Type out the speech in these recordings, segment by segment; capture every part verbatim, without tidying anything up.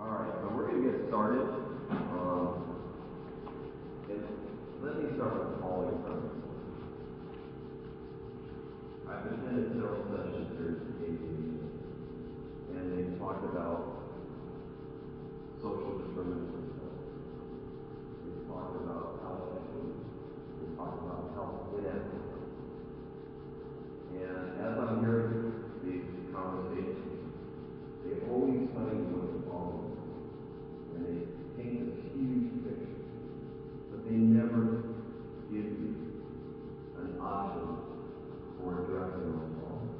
All right, so we're going to get started. Um, and let me start with the following premise. I've attended several sessions here at the A C B, and they've talked about social determinants. We've talked about health equity. We've talked about health inequity. And as I'm hearing these conversations, they always tell you what the problem is. And they paint this huge picture. But they never give you an option for addressing those problems.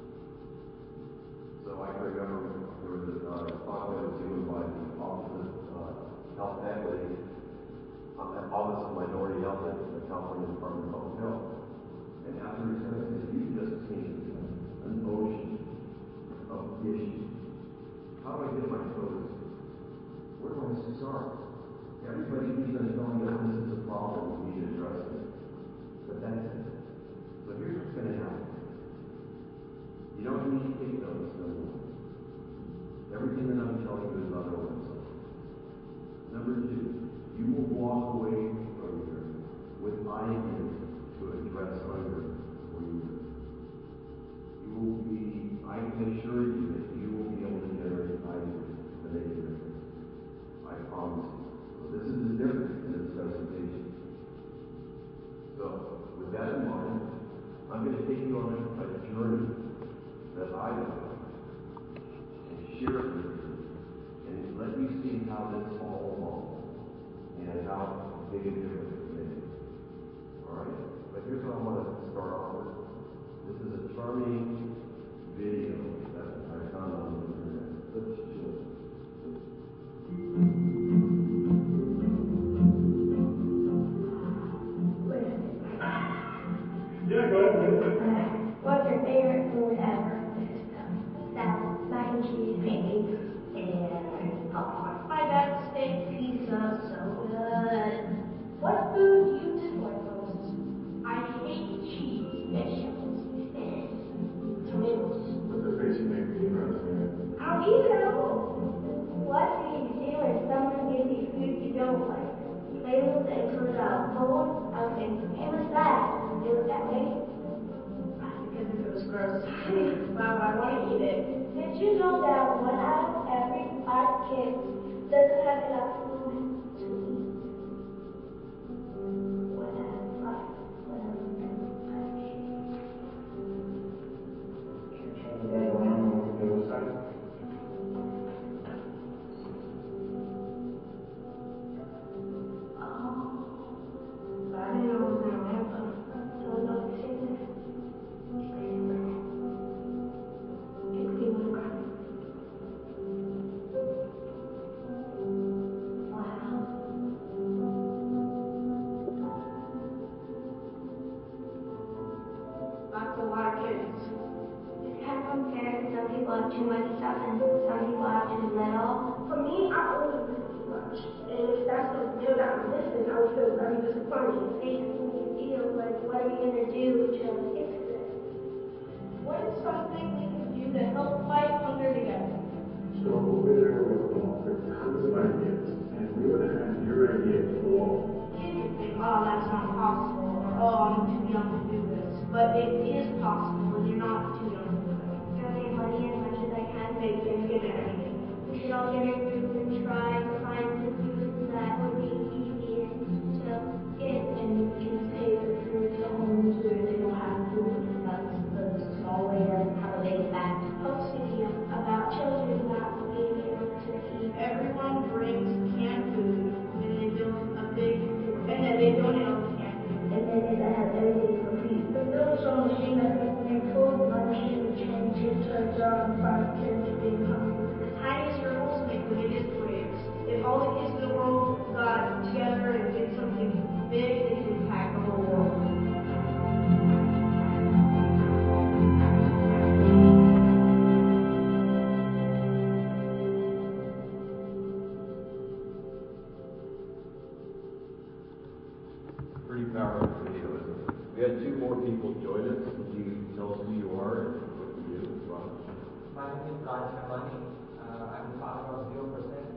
So I can remember there was a uh, talk that was given by the Office of uh, Health Equity, um, the Office of Minority Health at the California Department of Public Health. And after he said it, you just painted an ocean of issues. How do I get my toes? Where do I start? Everybody keeps on telling you this is a problem, we need to address it. But that's it. So here's what's going to happen. You don't need to take notes, number one. Everything that I'm telling you is on our website. Number two, you will walk away from here with ideas to address hunger where you live. You will be, I can assure you that you will be able to generate ideas to make a difference. I promise you. So this is the difference in this presentation. So, with that in mind, I'm going to take you on a, a journey that I took and share it with you and let you see how this all evolved and how big a difference it made. Alright? But here's what I want to start off with. This is a charming video that I found on the internet. Let's show it. Yeah, go ahead. What's your favorite food ever? Salad, mac and cheese, pancakes, and popcorn. My dad's steak pizza, so good. What food do you dislike most? I hate cheese, vegetables, and tomatoes. What's the face you make when you run? I don't either. What do you do when someone gives you food you don't like? Labels that include a colon, I would say, hey, what's that? Do it that way. Because if it was gross, why would I want to eat it? Did you know that one out of every five kids doesn't have enough food to eat? One out of five. One out of every five kids. You guys want to know what the other side? I didn't know it was in America. Don't know if it's in there. It could be one graphic. Wow. That's a lot of kids. It's kind of unfair because some people have too much stuff and some people have too little. For me, I always miss too much. And if that's the meal that I'm missing, I would feel very disappointed. It makes me feel like, what are we going to do to fix this? What is something we can do to help fight hunger together? So over there with all the tons of ideas, and we would have had your idea for Kids would think, oh, that's not possible, or oh, I'm too young to do this. But it is possible, and you're not too young to do it. Donate money as much as I can make Thanksgiving everything. We should all get a group and try to find the foods that would be easiest to get. And we can take the food to homes where they don't have food. That's the small way to have a big impact. Post video about children not being able to eat. Everyone brings canned food, and they build a big, and then they donate all the canned food. And then they have everything complete. The building so machine that makes their food money and change it to a job five kids being hungry. The tiniest circles make the biggest waves. If all the kids in the world got together and did something big, they could impact the whole world. Pretty powerful video, isn't it? We had two more people join us. Would you tell us who you are and what you do? Ron? My name is Raj Kamani. Uh, I'm the founder of zero percent.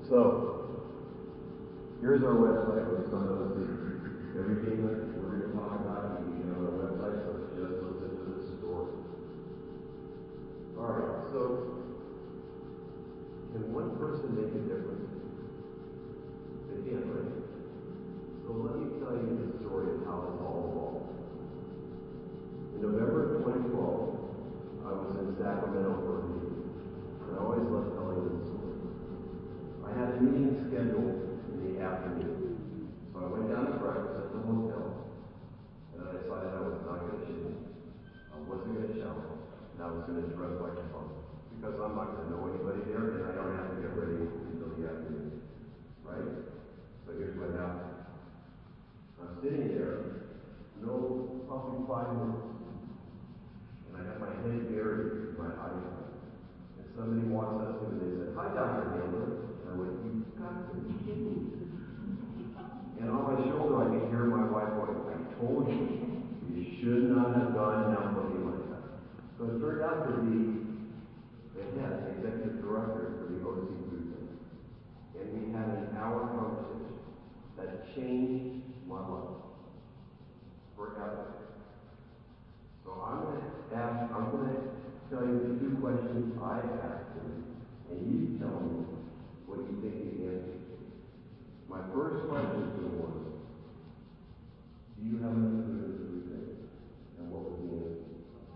So, here's our website with some of the everything that we're going to talk about. You can get on our website, so just listen to the story. All right, so can one person make a difference? They can, right? So let me tell you the story of how this all evolved. In November of twenty twelve, I was in Sacramento for a meeting, and I always love telling this story. I had a meeting scheduled in the afternoon, so I went down to breakfast at the hotel, and I decided I was not going to shave. I wasn't going to shower, and I was going to dress like a punk, because I'm not going to know anybody there, and I don't have to get ready until the afternoon, right? So here's what happened. I'm sitting there, no, probably five minutes, and I have my head buried in my iPad. And somebody walks up to me and they said, "Hi, Doctor Handler." And I went, "You've got to be kidding me." And on my shoulder, I could hear my wife going, "I told you, you should not have gone down looking like that." So it turned out to be the head, executive director for the O C Food Center. And we had an hour conversation that changed my life forever. So I'm going to ask, I'm going to tell you the two questions I asked him, and you tell me what you think the answer is. My first question to him was, do you have enough food in the food bank? And what was the answer?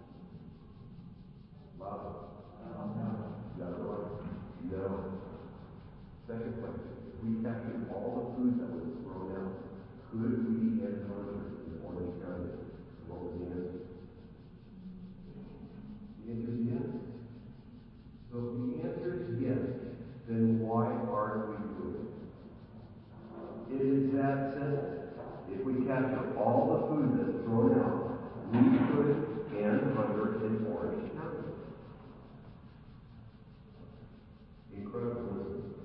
Wow. You got it right. No. Second question, if we captured all the food that was thrown out, could we end hunger in Orange County? And what was the answer? The answer is yes. So if the answer is yes, then why aren't we doing it? It is that simple. If we capture all the food that's thrown out, we could end hunger in Orange County. Incredible, isn't it?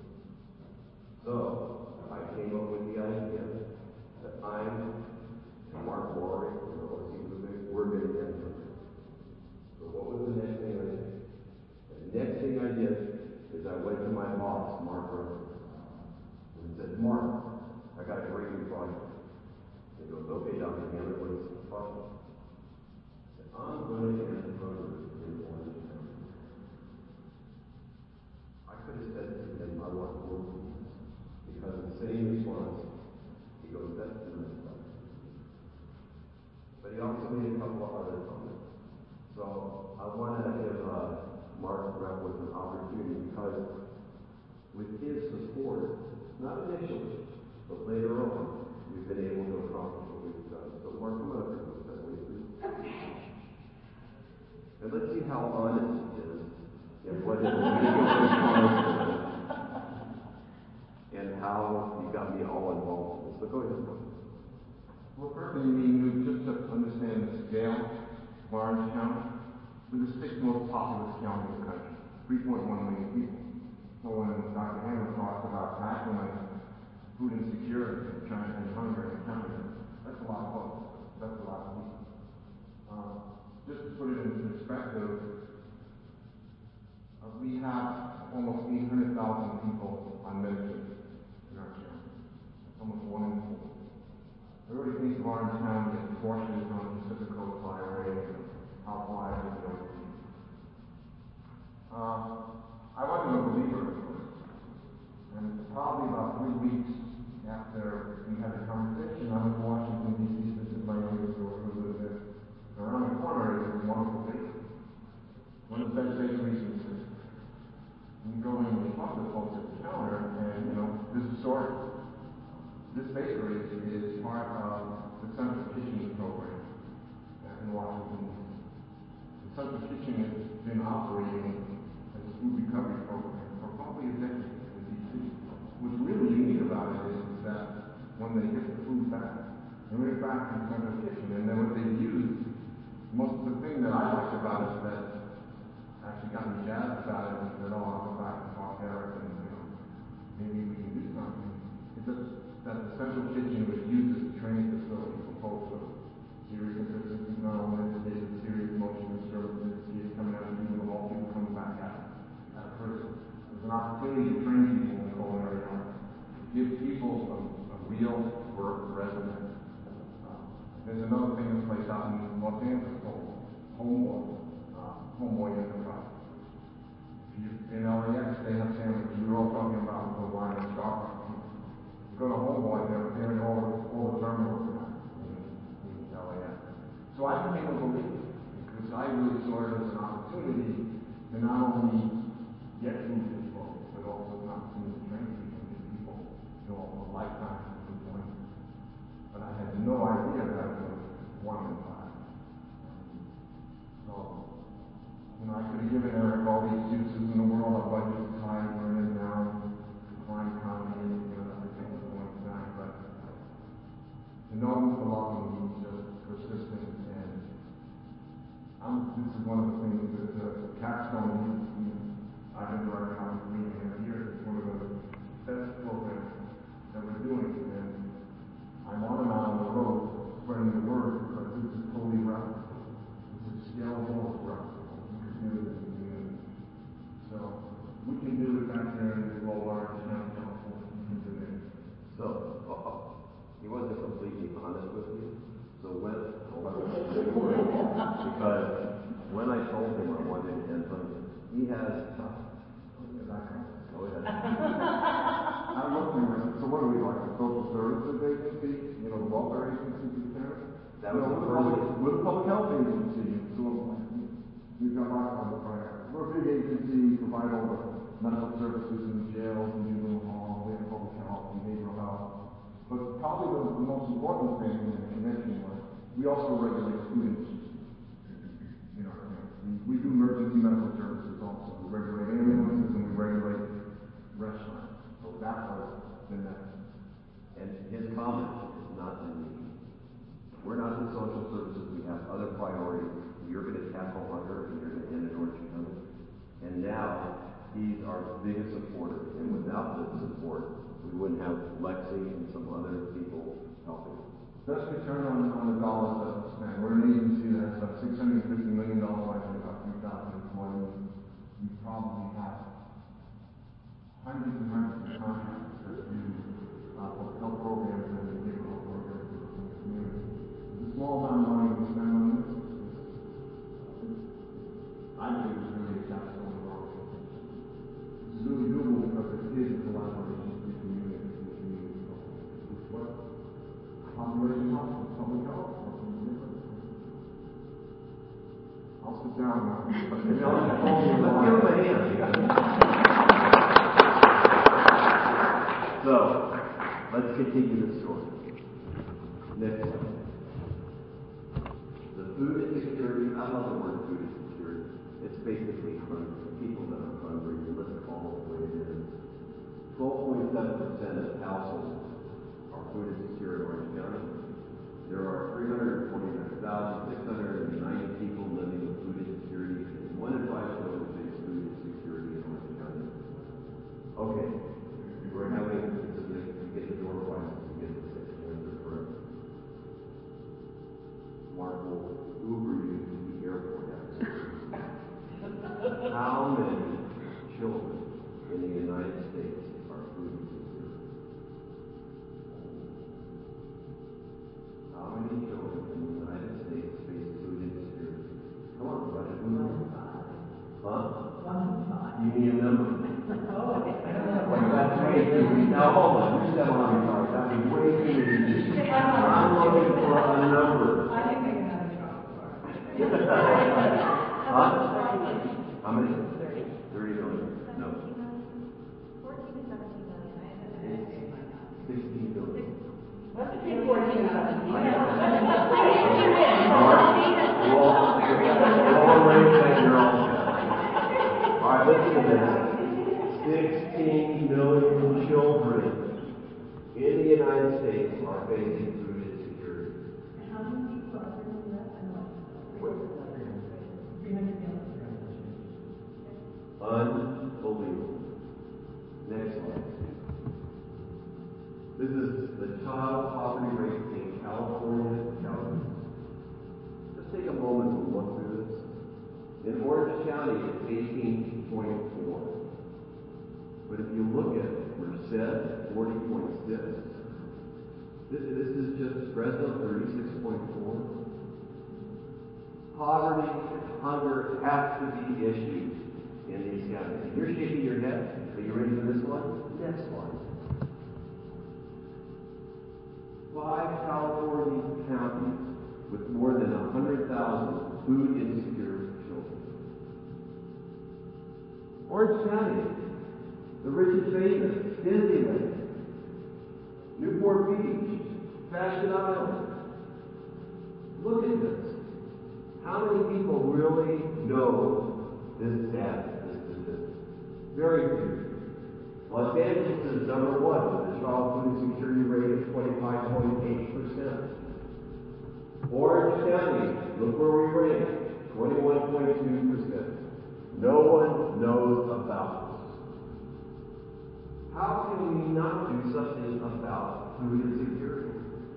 So I came up with the idea that I'm and Mark Lowry from the O C movement, we're going to end hunger. So what was the next thing I did? The next thing I did is I went to my boss, Mark Rutherford, and said, "Mark, I got a great new project." He goes, "Okay, Doctor Handler, what is the project?" I said, "I'm going to end hunger in Orange County." I could have said to him, "I want more peace," because the same response, he goes, "That's the nice part." But he also made a couple of other comments. So I want to give uh, Mark Rutherford an opportunity, because with his support, not initially, but later on, we've been able to accomplish what we've done. So Mark, come on up here for a second, will you please? And let's see how honest he is and what his initial response was, and how he got me all involved in this. So go ahead, Mark. Well, first thing you need to just to understand the scale of Orange County. We're the sixth most populous county in the country, three point one million people. So when Doctor Handler talks about tackling food insecurity and trying to end hunger in the county, that's a lot of folks. That's a lot of people. Uh, just to put it in perspective, uh, we have almost eight hundred thousand people on Medicaid in our county. That's almost one in four. Everybody thinks of Orange County as Porsches on the Pacific Coast Highway and outliers and overseas. Uh, I wasn't a believer at first. And it's probably about three weeks after we had the conversation, I went to Washington, D C to visit my youngest daughter who lives there. And around the corner is this wonderful bakery. One of the best bakeries in the city. And you go in and you talk to folks at the counter, and, you know, there's a story. This bakery is part of the Central Kitchen program in Washington, D C. The Central Kitchen has been operating as a food recovery program for probably a decade in D C. What's really unique about it is, is that when they get the food back, they bring it back to the Central Kitchen, and then what they use, most of the thing that I liked about it that actually got me jazzed about it and said, "Oh, I'll go back and talk to Eric, and, you know, maybe we can do something," is that that the Central Kitchen was used as a training facility for folks with serious interstitial neural disorders, serious motion disturbances, kids coming out of juvenile hall, people coming back out, out of prison. There's an opportunity to train people in culinary give people a, a real work resume. Uh, there's another famous place out in Los Angeles called Homeboy, uh, Homeboy Enterprise. If you, in L A X, they have sandwiches. We were all talking about the wine and Starbucks. You go to Homeboy, they're, they're in all, the- all the terminals in, in L A X. So I became a believer because I really saw it as an opportunity to not only get through people, but also an opportunity to train people and get people, you know, a lifetime of employment. But I had no idea that it was one in five. So, you know, I could have given Eric all the excuses in the world. Our budget is high, we're in it now, decline economy, you know, everything was going down. But to know him for love him, he's just persistent. And I'm, this is one of the things that uh, Capstone, he, he, I've been working on for three and a half years. It's one of the best programs that we're doing. And I'm on and on the road spreading the word because this is totally replicable. This is scalable, it's replicable. You can do it in the community. So we can do it back there in Low Orange County, California. We can do it. So, uh, he wasn't completely honest with you. So when, because when I told him I wanted to enter, he has, oh yeah. I looked at him, so what are we, like a social services agency? You know, the welfare agency, you parents? That was You know, the we're first public, one. we're the public health agency, so we've got lots of other programs. We're a big agency, provide all the medical services in jails and juvenile hall, we have public health, behavioral health. But probably the, the most important thing in the convention was we also regulate students. You know, we, we do emergency medical services also. We regulate ambulances and we regulate restaurants. So that was the next. And his comment is not in the, we're not in social services, we have other priorities. You're going to tackle hunger and you're going to end in Orange County. And now, he's our biggest supporter. And without this support, we wouldn't have Lexi and some other people helping. Best return on, on the dollars that we spend. We're an agency that has about six hundred fifty million dollars budget, about three thousand employees. We probably have hundreds and hundreds of contractors that do uh, health programs and behavioral programs in the community. The small amount of money we spend on this, I think it's really a capstone of our organization. It's really doable because it is a collaboration with the community and the community. It's what population health and public health. I'll sit down now. Maybe I'll just call you. Let's give him a hand. So, let's continue the story. Next slide. The food insecurity, I love the word food insecurity. It's basically hungry. People that are hungry, you let it call it the way it is. twelve point seven percent of households are food insecure in Orange County. There are three hundred forty-nine thousand six hundred ninety people living with food insecurity, and one in five children face food insecurity in Orange County. Okay, we're having, it's a, you get the door prices, you get the six points of forever. Mark will Uber you to the airport after. How many children in the United States are food insecure? How many children in the United States face food insecurity? Come on, buddy. Huh? You need a number. Well, that's way too easy. Now hold on, you said on your card. That was way too easy. I'm looking for a number. I think I can have a chocolate bar. Huh? How many? Thirty. Thirty million. No. Fourteen to seventeen million. I had to estimate my God. Sixteen billion. Let's take fourteen to seventeen. All right, thank you all. All right, listen to this. Sixteen million children in the United States are facing food insecurity. How many people are living that? I know. three hundred million. Unbelievable. Next slide. This is the child poverty rate in California counties. Just take a moment to look through this. In Orange County, it's eighteen point four. But if you look at Merced, forty point this. This, this is just Fresno thirty-six point four. Poverty and hunger have to be issues in these counties. And you're shaking your head. Are you ready for this one? Next one. Five California counties with more than one hundred thousand food insecure children. Orange County, the rich and famous, Disneyland, Newport Beach, Fashion Island. Look at this. How many people really know this data, this statistic? Very few. Los Angeles is number one with a child food security rate of twenty-five point eight percent. Orange County, look where we rank, twenty-one point two percent. No one knows about this. How can we not do something about food insecurity?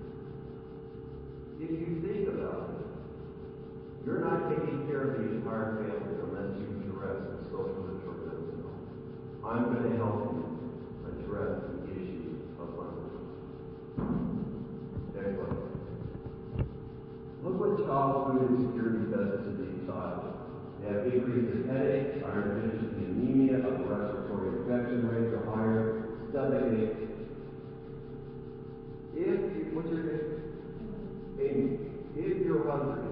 If you think about it, you're not taking care of the entire family unless you address the social determinants. I'm going to help you address the issue of hunger. Next one. Look what child food insecurity does to the child. They have increased in headaches, iron deficiency anemia, upper respiratory infection rates are higher, stomach aches. If you, what's your name? Amy. If you're hungry,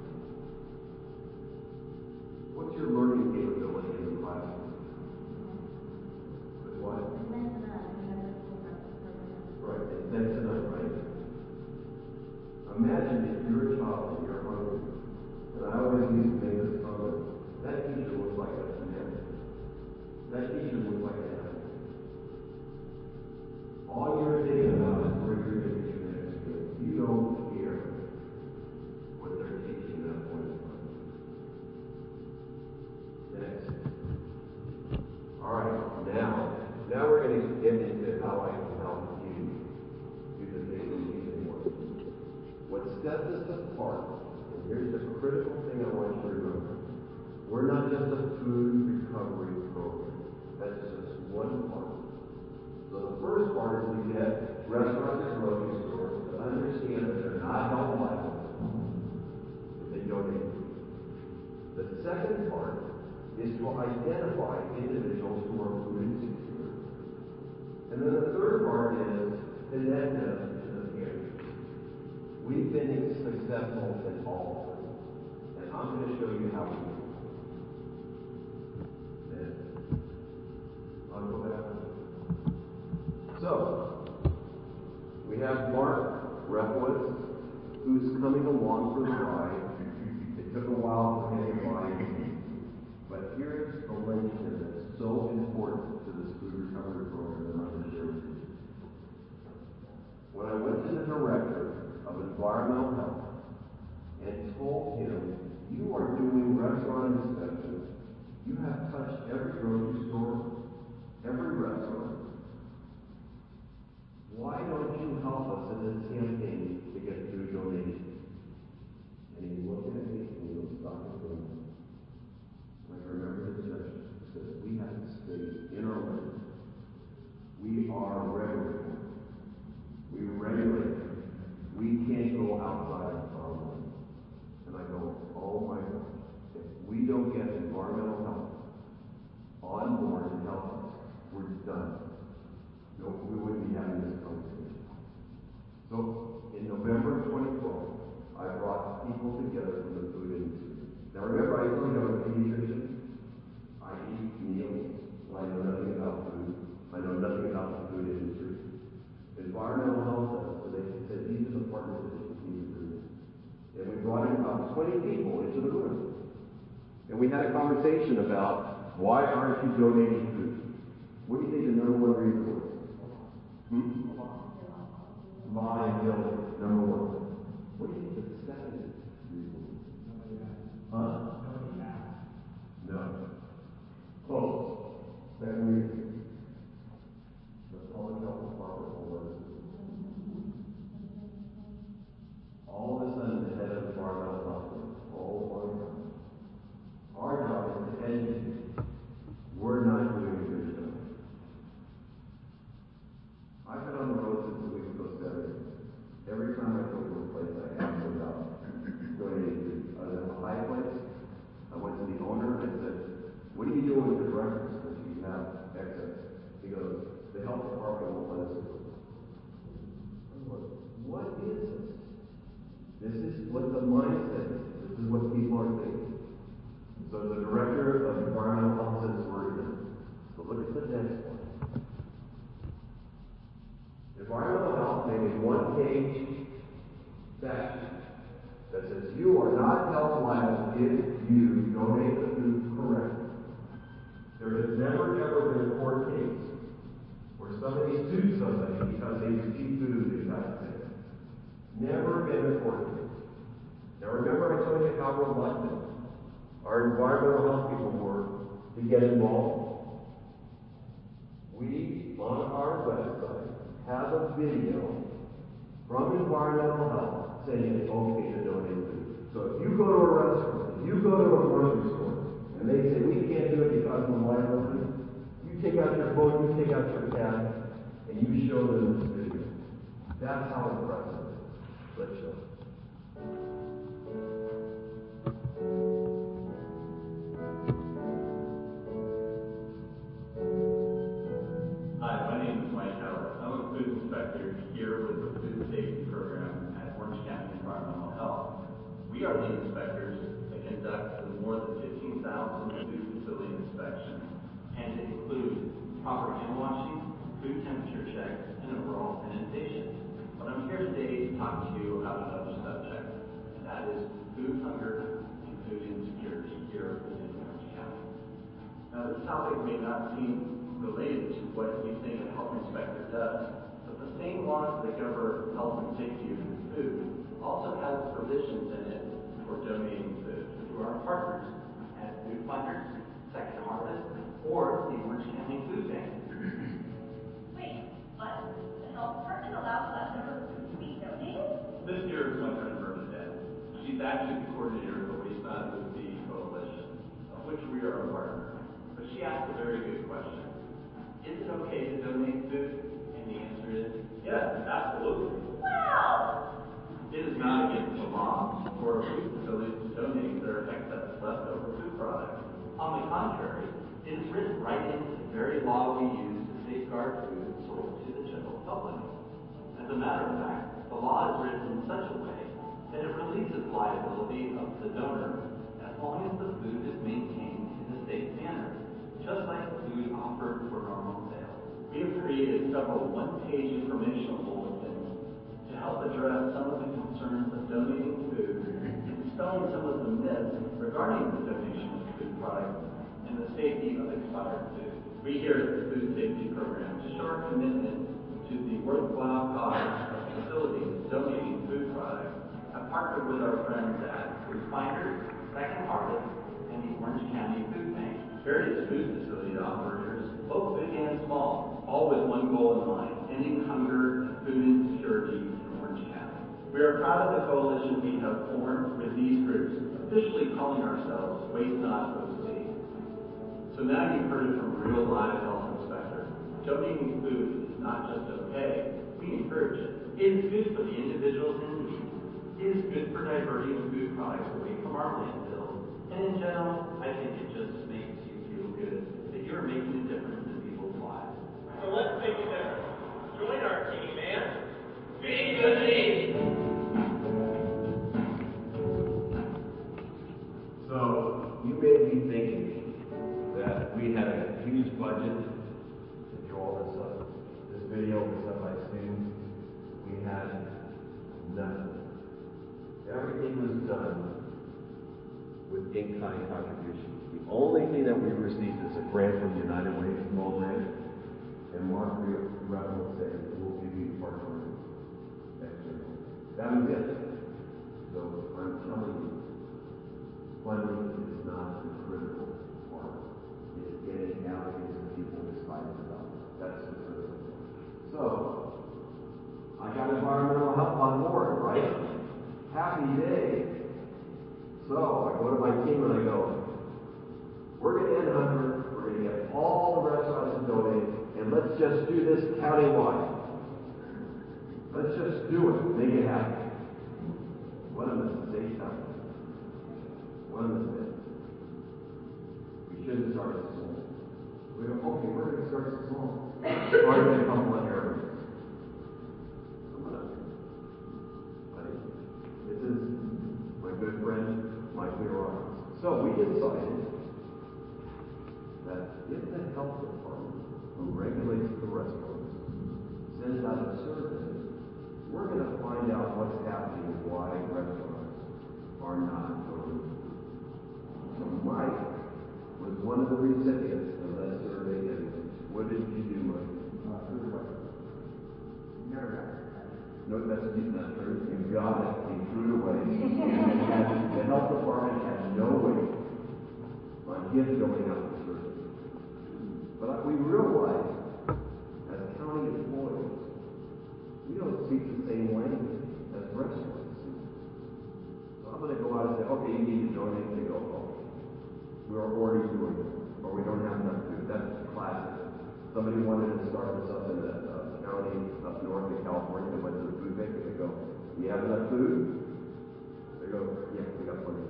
what's your learning capability in the classroom? With what? Right, it's next to none, right? Imagine if you're a child and you're hungry. And I always used to make this comment. That teacher looks like a banana. That teacher looks like an animal. All you're thinking about is where you're going to get next to it. You don't care what they're teaching at that point in time. Next. All right, now, now we're going to get into how I can help you do the things that you want. What sets us apart, and here's the critical thing I want you to remember. We're not just a food recovery program. That's just one part. So the first part is to get restaurants and grocery stores to understand that they're not held liable if they donate. The second part is to identify individuals who are food insecure. And then the third part is connect them to the pantry. We've been successful in all of them. And I'm going to show you how we do it. I'll go back. So, we have Mark Repowitz, who's coming along for the ride. It took a while for him to buy in, but here's the linchpin that's so important to this food recovery program that I'm going to share with you. When I went to the director of environmental health and told him, you are doing restaurant inspections, you have touched every grocery store, every restaurant. Why don't you help us in this campaign to get food donated? And he looked at me and he was talking to me. I remember his session. He says, we have to stay in our lane. We are regulated. We regulate. We can't go outside our lane. And I go, oh my God. If we don't get environmental health on board to help us, we're done. No, we wouldn't be having this conversation. So, in November of twenty twelve, I brought people together from the food industry. Now remember, I told you I was a pediatrician. I eat meals, so I know nothing about food. I know nothing about the food industry. Environmental health does, so they said these are the partners that you need to do. And we brought in about twenty people into the room. And we had a conversation about why aren't you donating food? What do you think the number one reason was? Hmm? Liability, number one. What do you think the second reason was? Huh? No. Close. Second reason. The public health department will let us do it. All of a sudden, the head of environmental health goes, oh my God. Our job is to educate. We're not doing a good job. I've been on the road a one-page statute that says you are not held liable if you donate the food correctly. There has never, ever been a court case where somebody sued somebody because they received food in the United States. Never been a court case. Now remember I told you how reluctant our environmental health people were to get involved. We, on our website, have a video from environmental health saying it's okay to donate food. So if you go to a restaurant, if you go to a grocery store, and they say we can't do it because of liability, you take out your phone, you take out your tab, and you show them this video. That's how impressive it is. Let's show it. Hi, my name is Mike Howard. I'm a food inspector here with the Food Safety Program at Orange County Environmental Health. We are the inspectors that conduct the more than fifteen thousand food facility inspections, and it includes proper hand washing, food temperature checks, and overall sanitation. But I'm here today to talk to you about another subject, and that is food hunger and food insecurity here within Orange County. Now, this topic may not seem related to what we think a health inspector does, but the same laws that govern health and safety of food also has provisions in it for donating food to our partners at Food Finders, Second Harvest, or the Orange County Food Bank. Wait, what? The health department allows leftover food to be donated? This year is my friend Bernadette. She's actually the coordinator of the Waste Not Food Feed Coalition, of which we are a partner. But she asked a very good question. Is it okay to donate food? And the answer is yes, absolutely. Wow! It is not against the law for a food facility to donate their excess leftover food products. On the contrary, it is written right into the very law we use to safeguard food sold to the general public. As a matter of fact, the law is written in such a way that it releases liability of the donor as long as the food is maintained in a safe manner, just like food offered for normal sale. We have created several one-page informational bulletins to help address some of the concerns of donating food and dispelling some of the myths regarding the donation of food products and the safety of expired food. We here at the Food Safety Program, to show our commitment to the worthwhile cause of facilities donating food products, have partnered with our friends at Food Finders, Second Harvest, and the Orange County Food Bank. Various food facility operators, both big and small, all with one goal in mind, ending hunger and food insecurity in Orange County. We are proud of the coalition we have formed with these groups, officially calling ourselves Waste Not O C. So now you've heard it from a real live health inspector. Donating food is not just okay, we encourage it. It is good for the individuals in need. It is good for diverting food products away from our landfills. And in general, I think it just makes you feel good that you're making a difference in people's lives. So let's make a difference. Join our team and feed the need. So you may be thinking that we had a huge budget to do all this stuff. This video was done by students. We had nothing. Everything was done with in-kind contributions. The only thing that we received is a grant from United Way, a small grant, and Mark Reynolds said, we'll give you part of it next year. That was it. So I'm telling you, funding is not the critical part. It's getting out into people excited about it. That's the critical part. So, I got environmental help on board, right? Happy day. So, I go to my team and I go, we're going to end hunger, we're going to get all the restaurants to donate, and let's just do this countywide. Let's just do it, make it happen. One of us is eight times. One of us is. We shouldn't start it small. We go, okay, we're going to start it small. Start in a couple of areas. I'm going to, buddy, this is my good friend, Mike Leroy. So we decided that if the health department, who regulates the restaurants, sends out a survey why restaurants are not donating food. So Mike was one of the recipients of that survey, and what did you do, Mike? Uh, through the way. Never got it. No, that's not true. You got it. You threw it away. And the health department had no way on him going out to service. But we realize, as county employees, we don't speak the same language as restaurants. So I'm going to go out and say, okay, you need to donate. They go, oh, we're already doing it, or we don't have enough food. That's classic. Somebody wanted to start this up in the uh, county up north in California. They went to the food bank and they go, you have enough food? They go, yeah, we got plenty.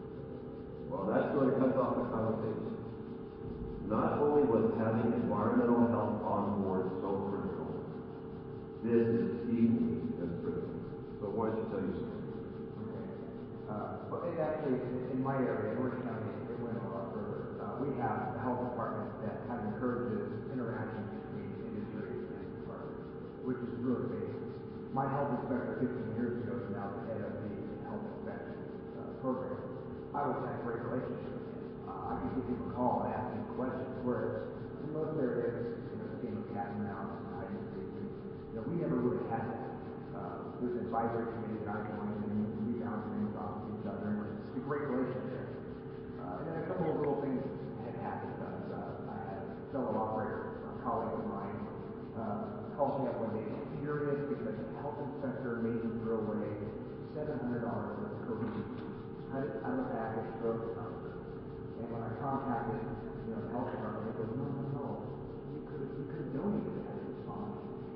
Well, that sort of cuts off the conversation. Not only was having environmental health on board so critical, this is equally as critical. So why don't you tell your story? Okay. Uh, well, it actually, in my area, in Orange County, it went a lot further. Uh, we have a health department that kind of encourages interaction between industry and department, which is really basic. My health inspector fifteen years ago is now the head of the health inspection uh, program. I always had a great relationship with him. Uh, I could give him a call and ask him questions, whereas in most areas, you know, it's a game of cat and mouse and hide and seek. You know, we never really had that. Uh, there's an advisory committee that I joined, and we bounce things off of each other, and it's a great relationship. Uh, and then a couple of little things had happened. Uh, I had a fellow operator, a colleague of mine, uh, called me up one day, furious because the health inspector made him throw away seven hundred dollars worth of cookies. I, I looked back at stroke number, and when I contacted, you know, the health department, they go, no, no, no, you could have, you could have donated that. It was fine.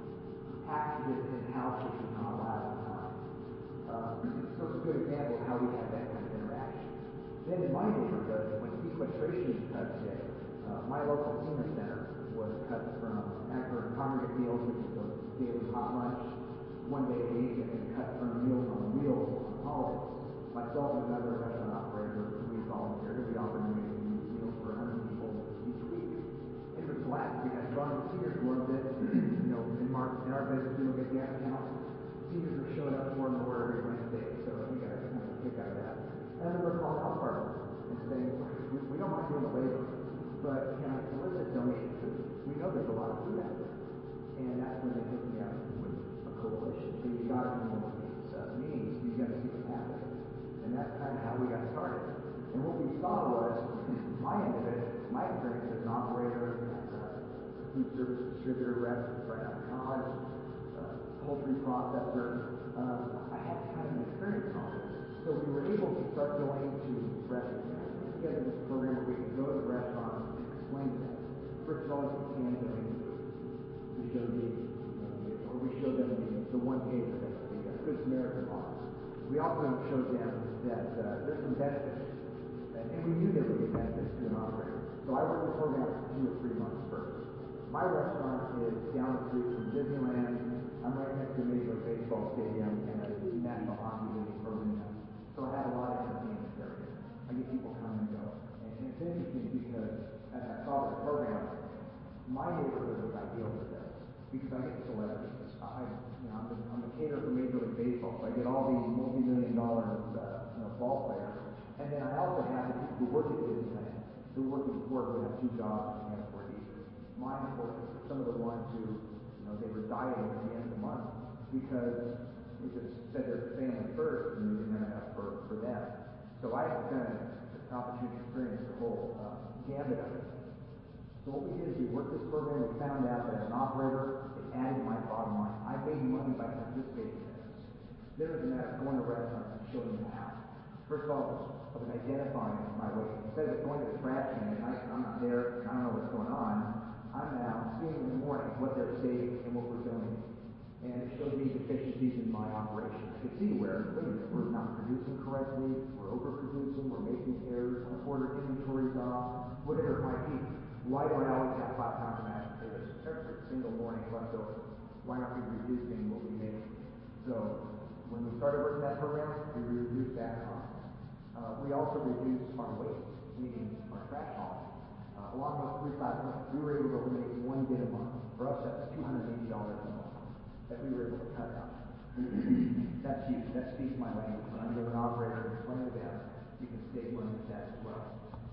Packaged it in house, which was not allowed at the time. Uh, so it's a good example of how we had that kind of interaction. Then in my neighborhood, when sequestration cuts hit, uh, my local senior center was cut from after congregate meals, which is a daily hot lunch, one day a week, and then cut from Meals on Wheels on holidays. Myself and another restaurant operator, we volunteered, and we offered to make meals for one hundred people each week. And it was glad we had fun. Seniors loved it. You know, in our, in our business, we look at gas counts. Seniors are showing up more and more every Wednesday, so we got a kind of a kick out of that. And then we're calling health department and saying, we, we don't mind doing the labor, but can I solicit donated food? We know there's a lot of food out there. And that's when they hooked me up with a coalition. So you got to do one of these uh, meetings, you got to see what's happening. And that's kind of how we got started. And what we saw was, my end of it, my experience as an operator, as a food service distributor, rep, right out of college, uh, poultry processor, uh, I had kind of an experience in all this. So we were able to start going to restaurants. We put together this program where we could go to the restaurants and explain to them. First of all, you can donate food. We showed the, you know, the or we showed them the, the one pager, the, the uh, Good Samaritan law. We also showed them that uh, there's some benefits, and, and we knew there would be benefits to an operator. So I worked the program for two or three months first. My restaurant is down the street from Disneyland. I'm right next to a Major League Baseball stadium and a National Hockey League arena. So I have a lot of entertainment there. I get people come and go. And, and it's interesting because as I saw this program, my neighborhood was ideal for this because I get celebrities. I, you know, I'm the, I'm the caterer for Major League Baseball, so I get all these multi-million dollar uh, you know, ball players. And then I also have the people who work at Disneyland, who work in work, who have two jobs and can't afford to eat. My employees are some of the ones who, you know, they were dieting at the end of the month because they just said their family first and they didn't have enough for, for them. So I kind of took an opportunity to experience the whole uh, gambit of it. So what we did is we worked this program. We found out that as an operator, it added to my bottom line. I made money by participating in this. Then it was a matter of going to restaurants and showing them how. First of all, I was identifying my waste. Instead of going to the trash can at night and I'm not there and I don't know what's going on, I'm now seeing in the morning what they're saving and what we're donating. And it showed me deficiencies in my operation. I could see where, wait a minute, we're not producing correctly, we're overproducing, we're making errors, our order inventory's off, whatever it might be. Why do I always have five pounds of mashed potatoes every single morning left over? Why aren't we reducing what we make? So when we started working that program, we reduced that cost. Uh, we also reduced our waste, meaning our trash hauling. Uh, along those three five points, we were able to eliminate one bin a month. For us, that's two hundred eighty dollars a month that we were able to cut out. That's huge. That speaks my language. When I go to an operator and explain to them, you can save money with that as well.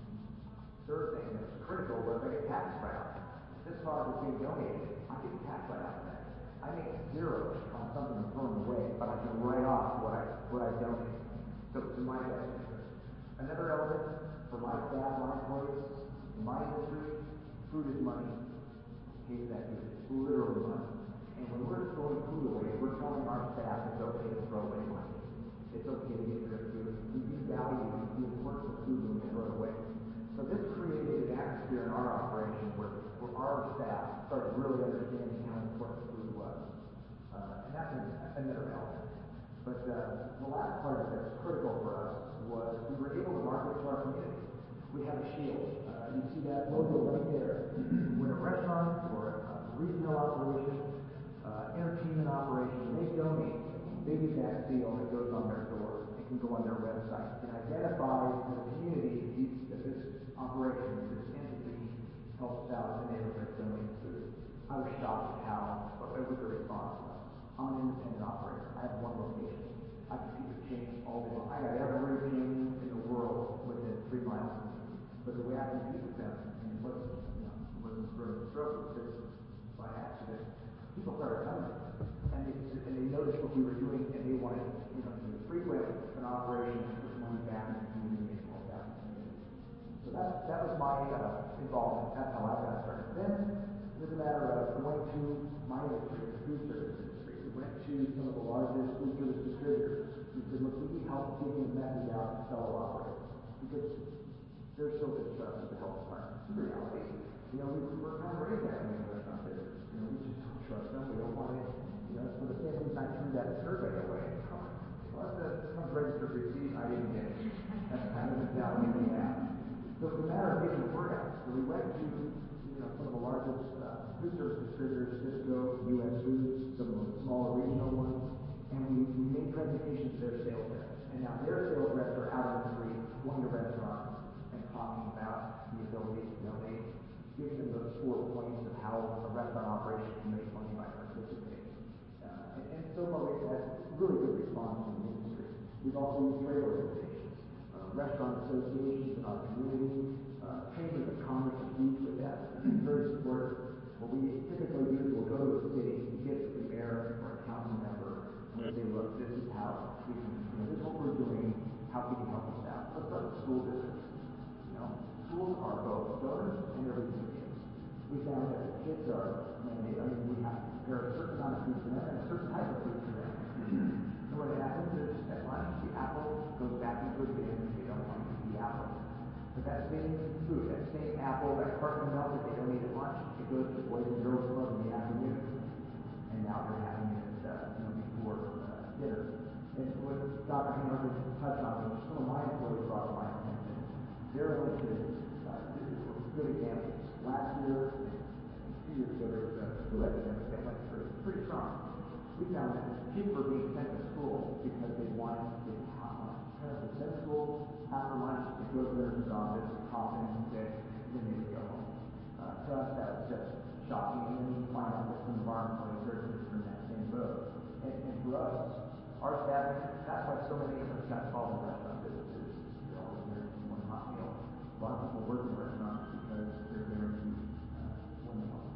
Third thing that's critical was I get tax write-off. This product is being donated. I get tax write-off on that. I make zero on something I'm throwing away, but I can write off what I what I donate. So it's in my best interest. Another element for my staff, my employees, in my industry, food is money. Okay, that food is literally money. And when we're throwing food away, we're telling our staff it's okay to throw away money. It's okay to get rid of food. We devalue the importance of food when we throw it away. So this created an atmosphere in our operation where, where our staff started really understanding how important food was. Uh, and that's an, another element. But uh, the last part that's critical for us was we were able to market to our community. We have a shield. Uh, you see that logo right there. When a restaurant or a, a retail operation, uh, entertainment operation, they donate, they get that seal that goes on their door. It can go on their website. It identifies the community that this operation, this entity, helps out the neighborhood donating food. I was shocked at how, what was the response was. I'm an independent operator. I have one location. I can keep a chain all day long. I got every chain in the world within three miles of me. But the way I compete with them, and it wasn't, you know, it wasn't for a stroke, it was just by accident. People started coming, and they and they noticed what we were doing, and they wanted, you know, to frequent an operation and put money back in the community and help out the community. So that that was my uh, involvement. That's how I got started. Then it was a matter of going to my industry, the food service industry. We went to some of the largest food service distributors. We said, look, we need help getting the message out to fellow operators because they're so distrust of the health department. It's the reality. You know, we, we're kind of raised that way in the restaurant business. You know, we just don't trust them. We don't want it. You know, for the same reason I threw that survey away. Well, that comes registered receipt. I didn't get it. That's kind of the mentality we have. So it's a matter of getting the word out. So we went to, you know, some of the largest uh, food service distributors, Cisco, U S Foods, some of the smaller regional ones, and we, we made presentations to their sales reps. And now their sales reps are out on the street, going to restaurants and talking about the ability to donate, giving them those four points of how a restaurant operation can make money by participating. Uh, and, and so far we've had really good response from the industry. We've also used trade organizations, uh, restaurant associations in our community, uh, chambers of commerce are huge with that, very supportive. What we typically do is we'll go to a city, we get the mayor or a council member, and we say, look, this is how we can, you know, this is what we're doing, how can you help us out? Let's start with school districts. You know, schools are both donors and they're recipients. We found that the kids are mandated. I mean, we have to prepare a certain amount of food for them and a certain type of food for them. And what happens is at lunch, the apple goes back into a bin and they don't want to eat the apple. But that same food, that same apple, that carton of milk that they don't eat at lunch, it goes to the Boys and Girls Club in the afternoon, and now they're having it uh, you know, before uh, dinner. And what Doctor Hamilton touched on, which some of my employees brought to my attention, they're only kids. Uh, good examples. Last year, and two years ago, there was a flu epidemic that went pretty, pretty strong. We found that kids were being sent to school because they wanted to get hot lunch. Parents would send them to school after lunch, they'd go to the nurse's office, cough in sick, then they would go home. Uh, to us, that was just shocking. And then we find out that some of our employees are in that same boat. And, and for us, our staff, that's why so many of us got involved in restaurant businesses. You're always guaranteed one hot meal. A lot of people work in restaurants because they're guaranteed uh, one meal.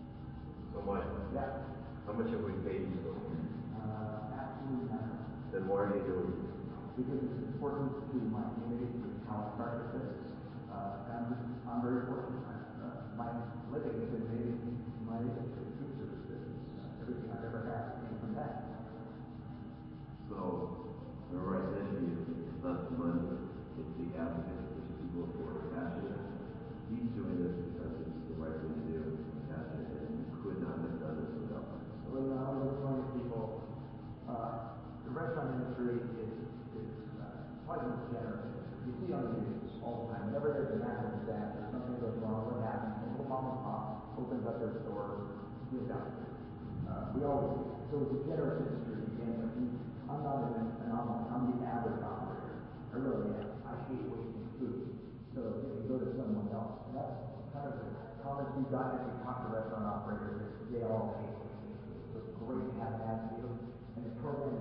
So Mike, Yeah. how much have we paid you so far? Uh, absolutely nothing. Then why are you doing this? Because it's important to my community, to how I started the business. Uh, and I'm just, I'm very fortunate. I, uh, my living has been made in my industry, food service business. Uh, everything I've ever had came from that. So, remember I said to you, it's not the money, it's the advocates, there's people who are passionate. He's doing this because it's the right thing to do, and passionate, and he could not have done this without that. So, Well, you know, I always explain to people, uh, the restaurant industry is, is uh, probably the most generous industry. You see it on the news all the time. Whenever there's a natural disaster, something goes wrong, what happens? A little mom and pop opens up their store, gives out food. Uh, we always do that. So it's a generous industry to begin with. And I'm not an anomaly. I'm the average operator. I really am. I hate wasting food. So it can go to someone else. And that's kind of the comments we've gotten as we talk to restaurant operators. They all hate wasting food. So it's great to have an avenue and a program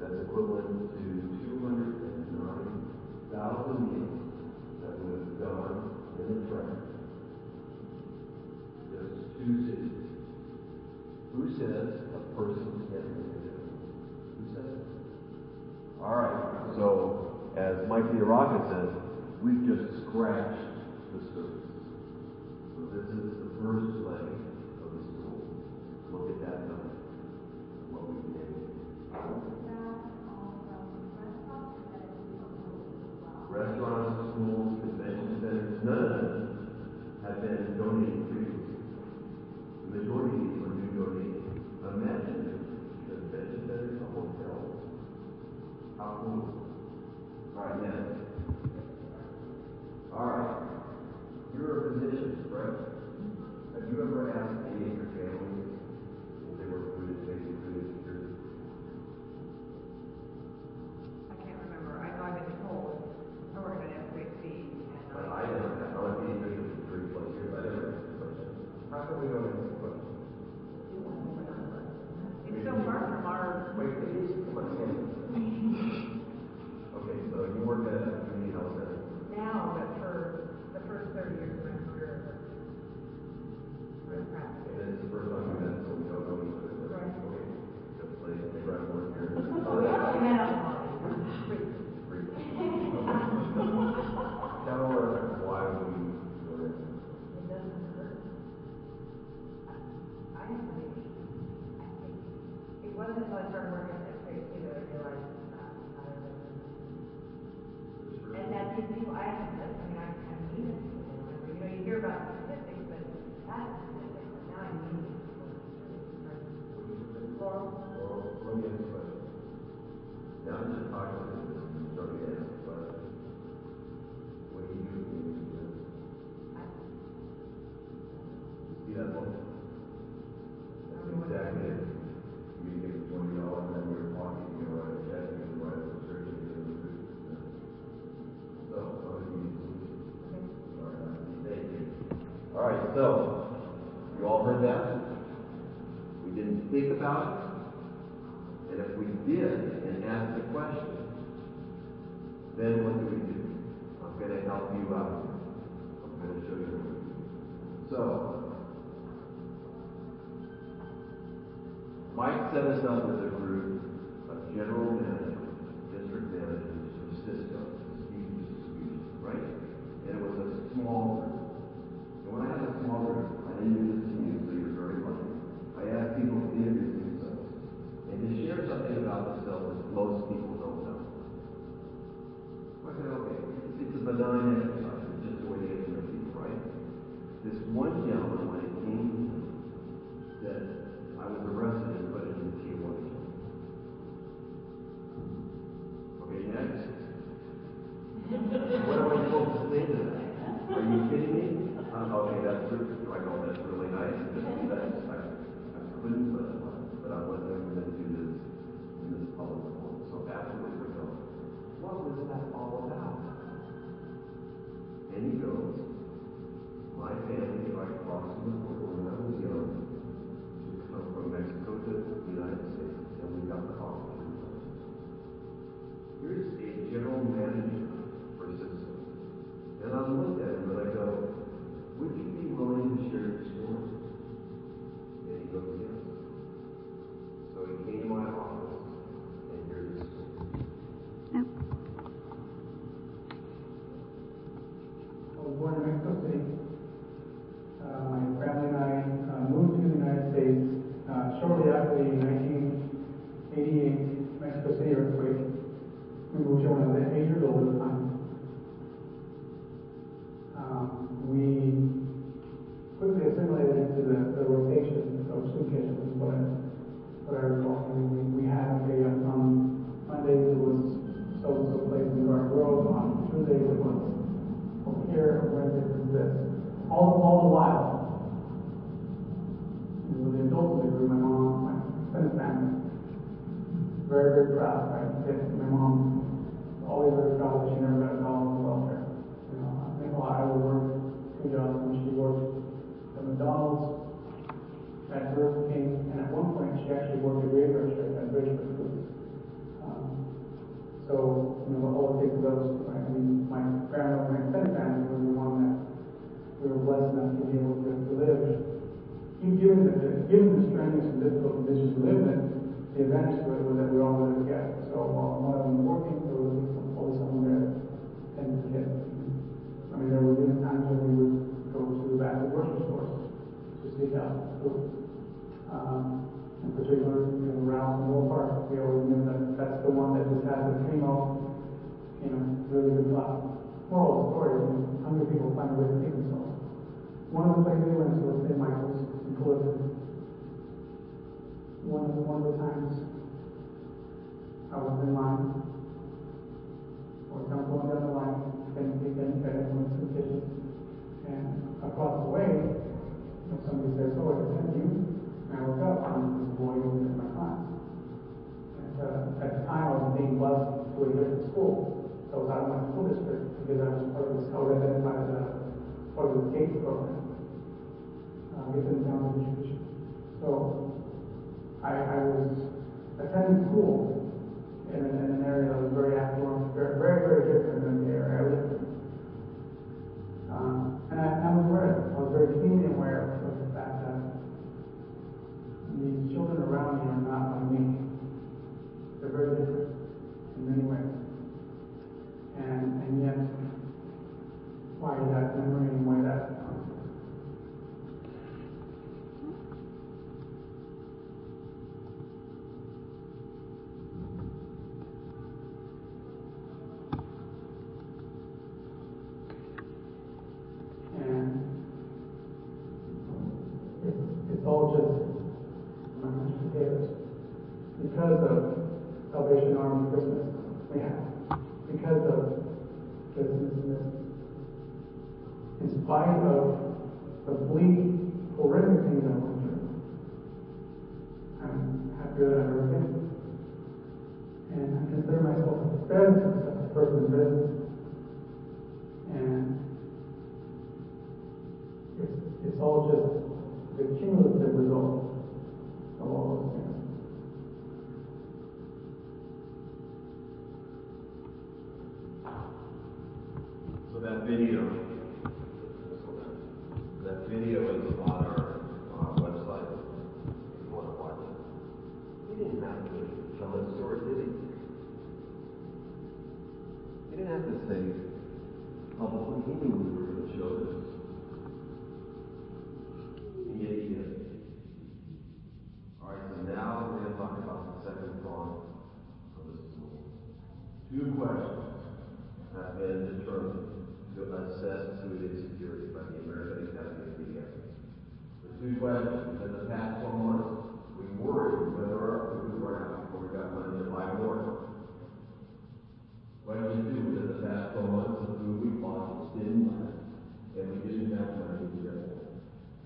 That's equivalent to two hundred nine thousand meals that would have gone in the trash. Just two cities. Who says a person can't make a difference? Who says it? All right. So, as Mike Diaraka says, we've just scratched the surface. So this is the first leg of the stool. Look at that number. What we did. Restaurants, schools, convention centers, none of them have been donated previously. The majority of these were new donations. Imagine if convention centers, a hotel. How cool. All right, next. All right. You're a physician, correct? Have you ever asked any of your families if they were food and safety, food insecurity? I can't remember. I know I've been told I work at F three C. But I never have. I'm a pediatrician for three plus years. I never asked the question. How come we don't ask the question? It's so far from our. Wait, please, come on, stand. Okay, so you work at a community health center. Now, but for the first thirty years of my career, I worked for practice. And this is the first time we met, so we don't know each other. Right. Okay. Just like the right one here. Oh, yeah, we met on Tell her why we do it. It doesn't hurt. I have to be, I think, it wasn't until I started working at F three C that I realized that I was, and that these people, I have to, I mean, I, I need it. You know, you hear about statistics, but that's statistics, but now I need it. Laurel? Well, let me ask you a question. Now that you're talking to this, you start to ask a question. What do you do when you do this? See that one? That's exactly it. You give them twenty dollars out of your pocket, you can write a check, you can write a prescription, you can do it. So, how do you use it? All right, thank you. All right, so, you all heard that? We didn't think about it. And if we did and asked the question, then what do we do? I'm going to help you out. I'm going to show you. So, Mike set us up as a group of general managers, district managers from Cisco, Steve Distribution, right? And it was a small group. And when I have a small group, I didn't do this to you, so you're very lucky. I ask people to introduce themselves and to share something about themselves that most people don't know. I said, okay, it's, it's a benign exercise. It's just the way they get to know people, right? This one gentleman, when it came to him, said, I was arrested and put into the T one. Okay, next. What am I supposed to say to that? Are you kidding me? Um, okay, that's really, I know that's really nice. That's, I, I couldn't, but, but I wasn't going to do this in this public forum. So afterwards we go, what was that all about? And he goes, my family tried crossing the border when I was young to come from Mexico to the United States, and we got caught three times. Here's a general manager for Cisco. And I looked at him and I go, would you be willing to share your story? And he goes, yes. So he came to my office, and here's his story. I was born in Mexico City. Uh, my family and I uh, moved to the United States uh, shortly after the nineteen eighty-eight Mexico City earthquake. We moved here when I was eight years old at the time. Um, we quickly assimilated into the, the rotation of soup kitchens, is what I, what I recall. I mean, we, we had, okay, on Mondays it was so-and-so place in Garden Grove, on Tuesdays it was over here, on Wednesdays it was this. All, all the while, you know, the adults in the group, my mom, my extended family, very, very proud, right? My mom, always very proud that she never got a call on the welfare. You know, I think I would work two jobs when she worked at McDonald's, at Burger King, and at one point she actually worked at graveyard shift at Bridgeford Foods. Um, speak to those. Right? I mean, my family, my extended family was the one that we were blessed enough to be able to, to live. Even given the, given the strenuous and difficult conditions we lived in, the advantage to it was that we were all living together. So while one of them was working, there was always someone there to tend to the kids. I mean, there were even times when we would go to the back of the grocery stores to seek out food. Um, in particular, you know, Ralph's in Middle Park, we always knew that that's the one that just has the primo, you know, really good flour. Moral of the story is, you know, hungry people find a way to feed themselves. One of the places we went to was Saint Michael's in Fullerton. One of the, one of the times I was in line, or I'm going down the line, getting getting getting one of the kitchens, and across the way, you know, somebody says, "Oh, is that you?" And I look up, and this boy was in my class. And uh, at the time, I was being bused to a different school. So I was out of my school district because I was part of this, I was identified as a part of the GATES program, uh, Gifted and Talented Education. So I, I was attending school in, a, in an area that was very affluent, very, very, very different than the area I lived in. Um, and I, I was aware, I was very keenly aware of the fact that these children around me are not like me. They're very different in many ways. And, and yet, why that memory and why that conflict? And it's, it's all just mashed potatoes. Because of Salvation Army Christmas, we have. Because of this, this, and this. In spite of the bleak, horrific things I went through, I'm happier than I've ever been. And I consider myself a fairly successful person in business. And it's, it's all just the cumulative result of all those things. So that video, that video is on our uh, website if you want to watch it. He didn't have to tell that story, did he? He didn't have to say publicly he knew we were going to show this. And yet he did. All right, so now we're going to talk about the second prong of this tool. Two questions have been determined to assess food insecurity by the American Academy of Pediatrics. The two questions: in the past twelve months, we worried whether our food would run out before we got money to buy more. Question two: in the past twelve months, the food we bought didn't last, and we didn't have money to get more.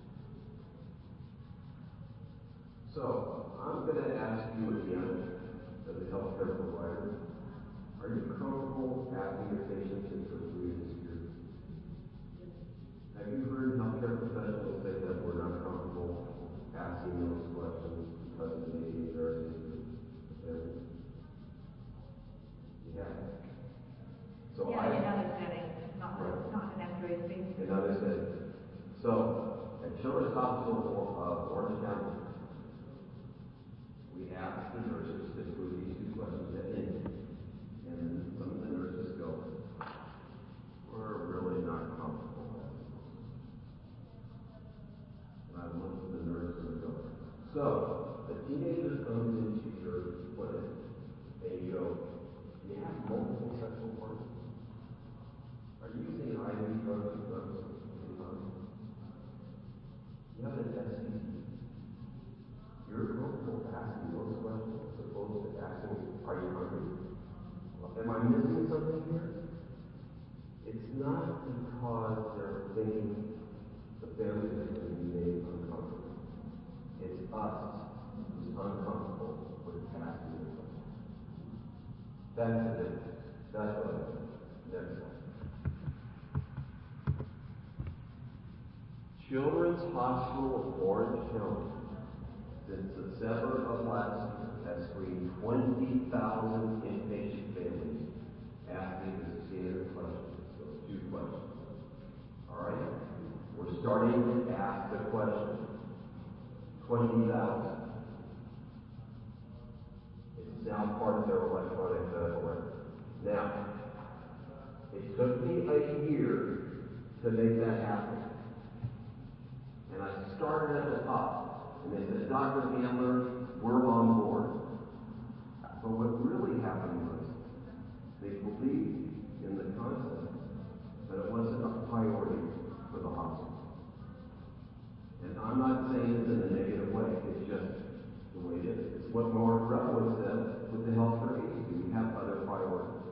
So, I'm going to ask you again, as a healthcare provider, are you comfortable asking your patients if they're food insecure? Have you heard healthcare professionals say that we're not comfortable asking those questions because it may be embarrassing to them? Yeah. So yeah, I, in other settings, not, right. not an F W A space. In other settings. So, at Children's Hospital of Orange County, we asked the nurses to include these two questions at end. And some of the nurses go, we're really not comfortable with this. And I look at the nurse and I go, so, a teenager comes into your clinic and you go, do you have multiple sexual partners? Are you using I V drugs or drugs at the same time? You have an S T D. You're comfortable asking those questions as opposed to asking, are you hungry? Am I missing something here? It's not because they're thinking the family is going to be made uncomfortable. It's us who's uncomfortable with asking the question. That's the difference. That's what I think. Next slide. Children's Hospital of Orange County, since December of last year, has screened twenty thousand inpatient families asking now part of their electronic medical record. Now, it took me a year to make that happen. And I started at the top, and they said, Doctor Handler, we're on board. But what really happened was, they believed in the concept, but it wasn't a priority for the hospital. And I'm not saying this in a negative way, it's just the way it is. It's what North Redwood said with the healthcare agency. We have other priorities.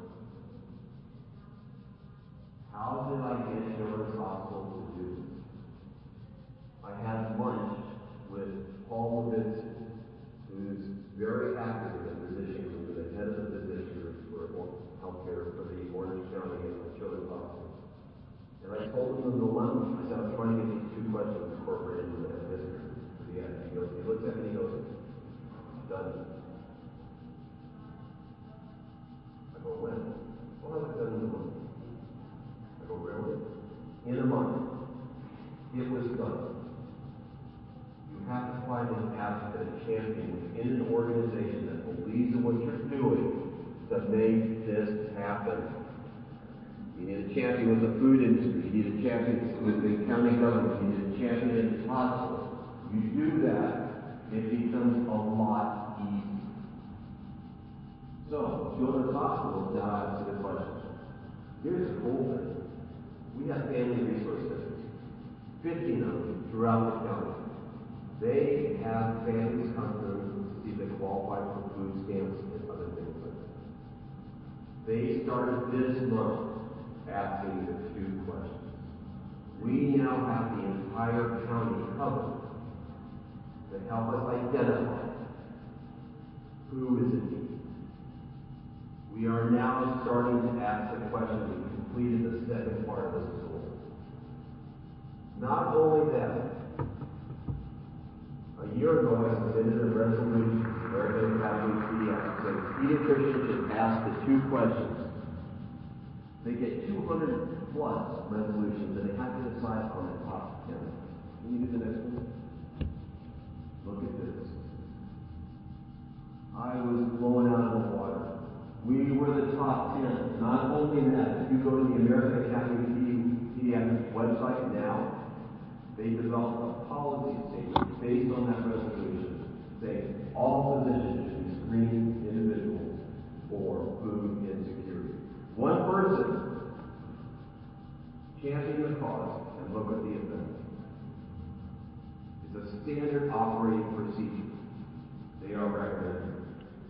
How did I get Children's Hospital to do this? I had lunch with Paul Levitz, who's very active in the physician group, the head of the physician group for healthcare for the Orange County and the Children's Hospital. And I told him the dilemma. I said, I'm trying to get these two questions incorporated into the history for the end. He goes, he looks at me and he goes, done. I go, when? Well, I was done in a month. I go, really? In a month. It was done. You have to find an advocate, a champion within an organization that believes in what you're doing to make this happen. You need a champion with the food industry. You need a champion with the county government. You need a champion in the hospital. You do that, it becomes a lot easier. So, Children's Hospital now asks the question. Here's the cool thing. We have family resource centers, fifteen of them throughout the county. They have families come through to see if they qualify for food stamps and other things like that. They started this month asking the two questions. We now have the entire county covered to help us identify who is in need. We are now starting to ask the question. We completed the second part of this tool. Not only that, a year ago I submitted a resolution to the American Academy of Pediatrics saying pediatricians should ask the two questions. They get two hundred plus resolutions and they have to decide on the top ten. Can you do the next one? Look at this. I was blown out of the water. We were the top ten. Not only that, if you go to the American Academy of Pediatrics website now, they developed a policy statement based on that resolution saying all physicians should be screening individuals for food insecurity. One person championed the cause and look at the event. It's a standard operating procedure. They are recommended.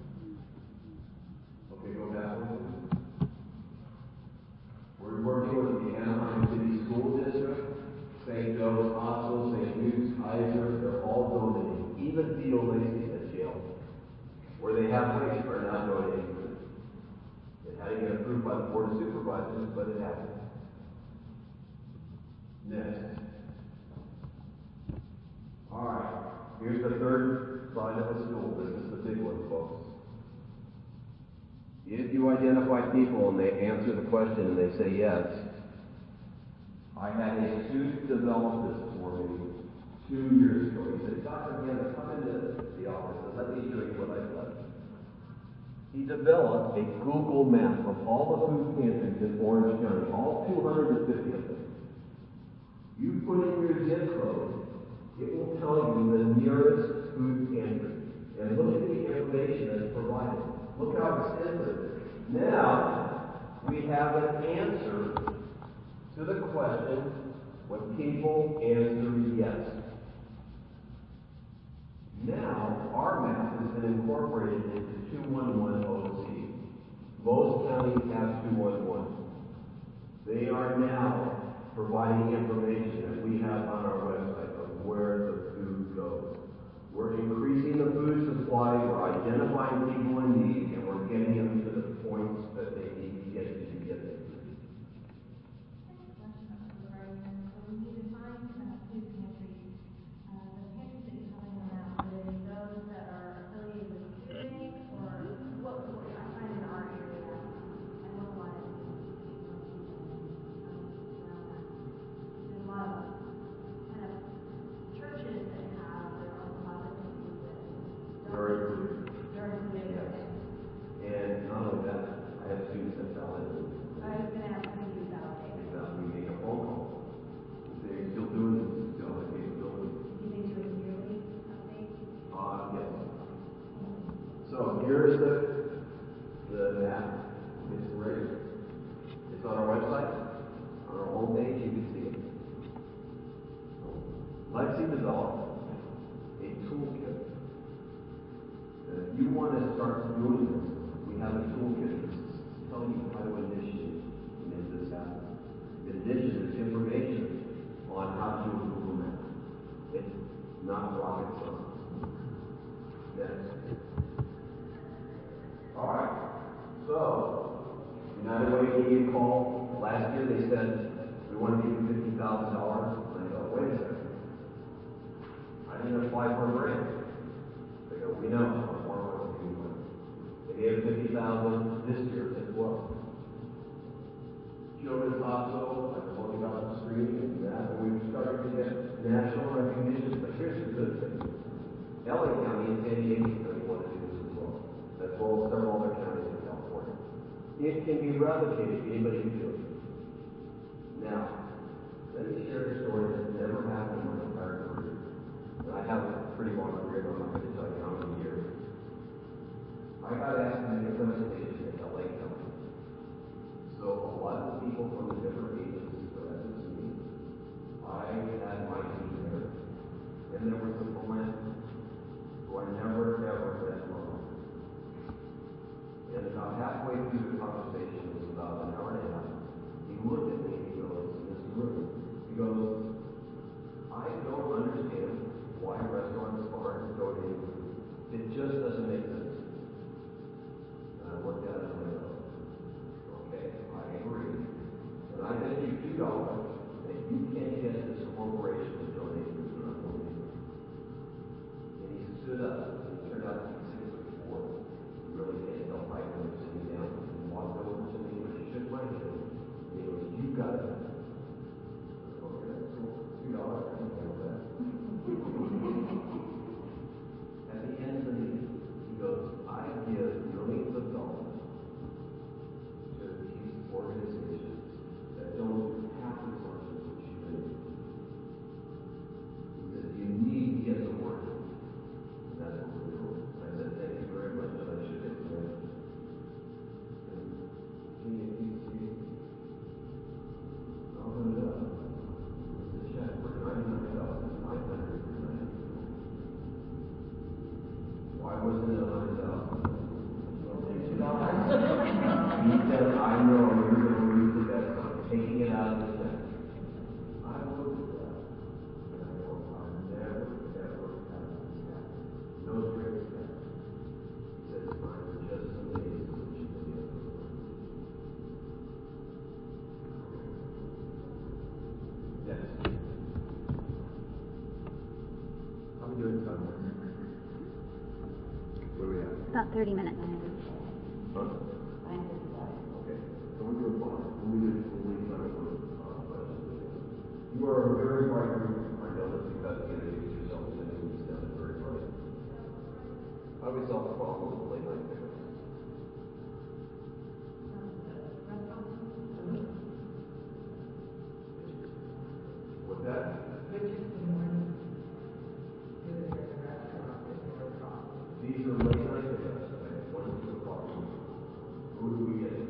Okay, go back one. We're working with the Anaheim City School District, Saint Joe's Hospital, Saint Luke's, Kaiser, they're all donating. Even Theo Lacey at jail, where they have waste, are now donating food. It had to get approved by the Board of Supervisors, but it happened. Next. All right, here's the third side of the stool. This is the big one, folks. If you identify people and they answer the question and they say yes, I had a student develop this for me two years ago. He said, Doctor Hanna, come into the office and let me show you what I've done. He developed a Google map of all the food pantries in Orange County, all two hundred fifty of them. You put in your zip code, it will tell you the nearest food pantry. And look at the information that's provided. Look how extensive it is. Now, we have an answer to the question when people answer yes. Now, our map has been incorporated into two one one O C. Most counties have two one one. They are now providing information that we have on our website of where the food goes. We're increasing the food supply, we're identifying people in need, and we're getting them to the points that they need to get to get their food. When you define uh, food pantries, uh, the pantries that you're talking about, are they those that are affiliated with food banks, or what, what I find in our area, I know a lot of there's a lot of kind of churches that have their own closet pantries that Very good. Very good. Yes. here's the, the map. It's great. It's on our website. On our homepage, you can see it. Lexi developed a toolkit. And if you want to start doing this, we have a toolkit that's telling you how to initiate and make this happen. In addition, there's information on how to do a Google Map. It's not rocket science. Next. All right. So, United Way gave you a call. Last year they said, we want to give you fifty thousand dollars. And I go, wait a second. I didn't apply for a grant. They go, we know. Our farmer wants to do money. They gave fifty thousand dollars this year as well. Children's Hospital, I told you about the screening and that, and we've started to get national recognition. But here's the good thing. L A County and San Diego County want to do this as well, as well as several other counties in California. It can be replicated. Anybody can do it. Now, let me share a story that never happened in my entire career. And I have a pretty long career, but I'm not going to tell you how many years. I got asked to make a presentation at L A County. So a lot of the people from the different agencies were at this meeting. I had my team there, and there was a philanthropist who I never, ever met wrong. And about halfway through the conversation, it was about an hour and a half, he looked at me and he goes, in this room, he goes, I don't understand why restaurants aren't donating food. It just doesn't make sense. And I looked at him and I go, okay, I agree. And I bet you two dollars that you can't get this corporation to donate food to not donate food. And he stood up, and he turned out to be six foot four. He really can't tell right when he was sitting down. He walked over to me and he shook my hand. And he goes, you got it. Okay, that's cool. Two dollars, I can handle that. At the end of the meeting, he goes, I give millions of dollars to these organizations that don't do half as much as what you do. He said, you need to get the word out. And that's what we're doing. I said, thank you very much, and I should have done it. And can you please see? I'll put it up. It's a check for ninety-nine thousand nine hundred ninety. Why wasn't it a hundred thousand? He said, I know you're going to lose the bet, so I'm taking it out of the check. I looked at that, and I go, I've never, ever had this happen. No strings attached. He says, I'm just amazed at what you did. Yes. How are we doing time? What do we have? About thirty minutes. Huh? Okay. So we're doing fine. We did we time for uh, questions. You are a very bright group. I know this because you introduced yourself to me. You sounded very bright. How do we solve the problem with late night pickups? What's that? These are late night pickups. Like one to two o'clock. Who do we get?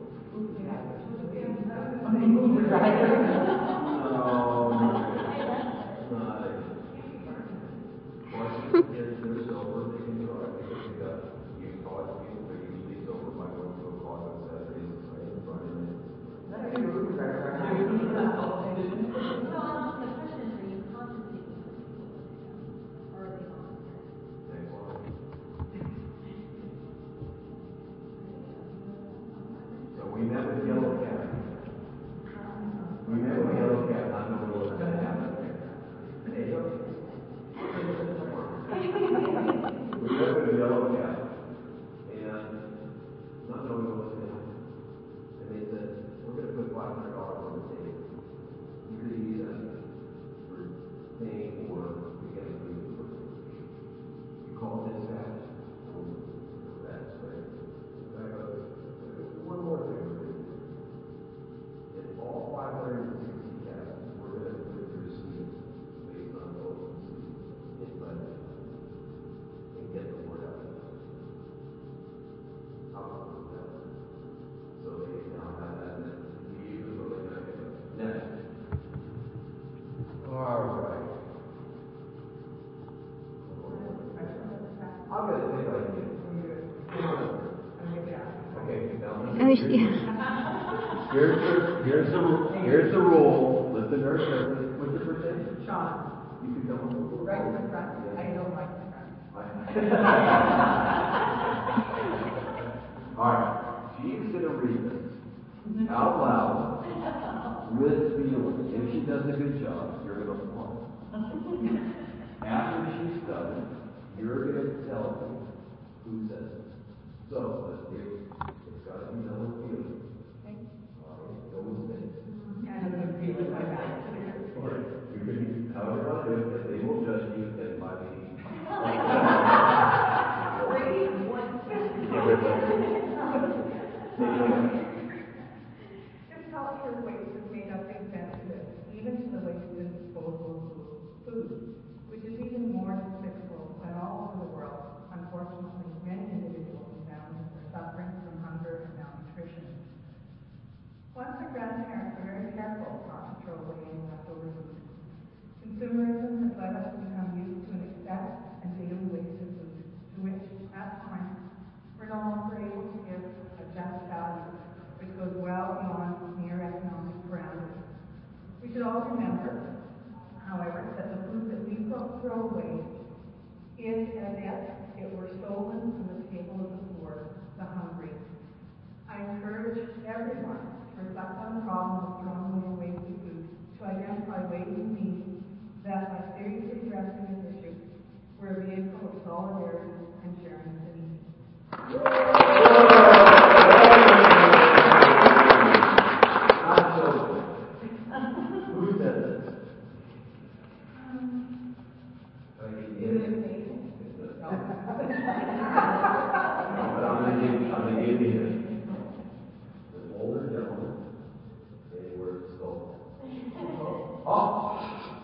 If they're sober, they can drive because we got used college people that usually sober by one, two o'clock on Saturdays and Sundays and Friday nights. So, um, the question is, are you compensating for people? Or are they voluntary? Next one. So we met with Yellow Cab. We met with Yellow Cab, not knowing what was going to happen. Hey, look. We met with the Yellow Cab, and not knowing what was going to happen. And they said, we're going to put five hundred dollars on the table. You could use that for paying for to get a food person. You call dispatch. That's right. That goes. One more thing. wish you. Here's the, here's the, here's the rule. Listen, nurse, what's your first name? Sean. You can come on. Right in the front. I don't like the front. All right. She's going to read this out loud with feeling. If she does a good job, you're going to applaud. After she's done, you're going to tell me who says it. So, let's do it. It's got to be done with feeling. Okay. All right. Go with it. Kind of a feeling like that. You can, however you want to do it, but they will judge you and by me. This culture of waste has made us insensitive, even to the waste and disposal of food, which is even more despicable than all over the world. Unfortunately, many individuals and families are suffering from hunger and malnutrition. Once our grandparents were very careful not to throw away any leftover food. Consumerism has led us to become used to an excess and daily waste of food, to which, at times, we're no longer able to give a just value, which goes well beyond mere economic parameters. We should all remember, however, that the food that we throw away is as if it were stolen from the table of the poor, the hungry. I encourage everyone to reflect on the problem of throwing away wasted food, to identify ways and means that, by seriously addressing this issue, we're a vehicle of solidarity and sharing the needs. Who said this? But I'm going to give, I'm going to give you an older gentleman, and he wears a skull. Oh!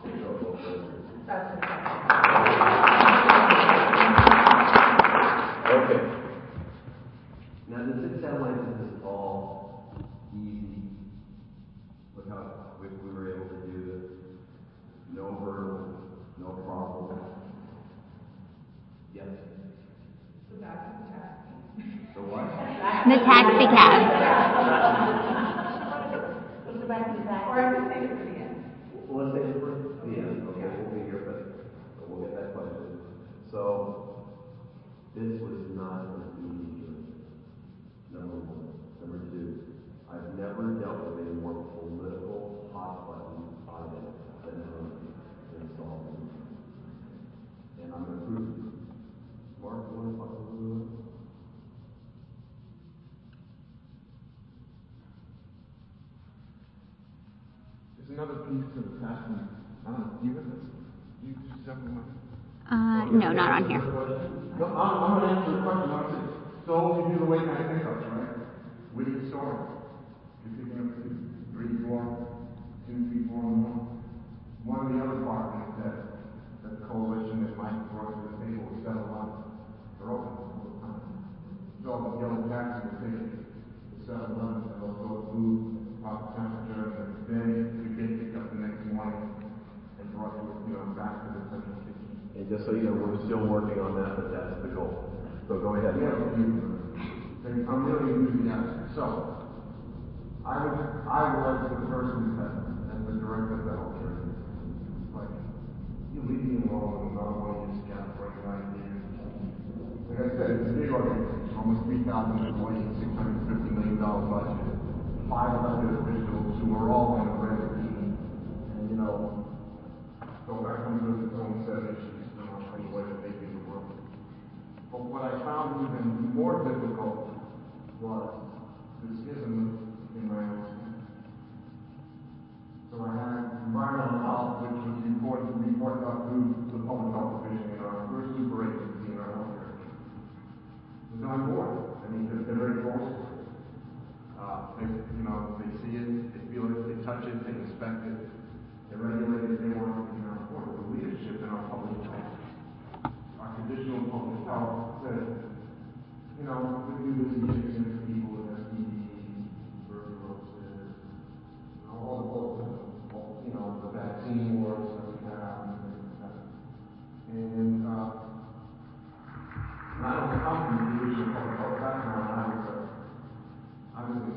Okay. Now, does it sound like this is all easy? Look how quick we were able to do this. No hurdle, no problem. Yes. So back to the taxi. So what? The taxi cab. Let's go back to the taxi. Or I can say it at the end. Well, let's take it first. Yeah, okay, we'll be here, but we'll get that question. So, this was not an easy journey. Number one. Number two, I've never dealt with a more political hot button item than hungry and solving. And I'm going to prove it. Mark, you want to talk a little bit? There's another piece to the passing. I don't know, do you have this? Do you just have one? Uh, no, not on here. No, I'm, I'm going to answer the question. I'm saying, so you do the weight night pickups, right? Where do you store it? You're picking up two, three, four, two, three, four, and one. One of the other partners that, that the coalition that Mike brought to the table was seven eleven. They're open all the time. So the yellow taxi will take it to seven eleven, and they'll go food, proper temperature, and then you get picked up the next morning and brought to, you know, back to the central kitchen. And just so you know, we're still working on that, but that's the goal. So go ahead. Yeah, I'm really enthusiastic. So, I was, I was the person that, as the director of the health care, like, you leave me alone, and I don't want to use scaffolding ideas. Like I said, it's a big organization, almost three thousand employees, six hundred fifty million dollars budget, five elected officials who are all in a red team, and you know, so that comes with its own set of issues, you know, in the way that they do the work. But what I found even more difficult was the schism in my own skin. So I had environmental health, which was reported, reported up through the public health division in our first super agency in our healthcare. It was on board. I mean, they're, they're very close to it. Uh, they, you know, they see it, they feel it, they touch it, they inspect it, they regulate it, they want it to be on board. The leadership in our public health, our traditional public health said, you know, we do this injection for people with S T Ds, tuberculosis, all the, all, you know, the vaccine wars that we have, and things like that. And, uh, and I don't come from the traditional public health background. I was a, I was an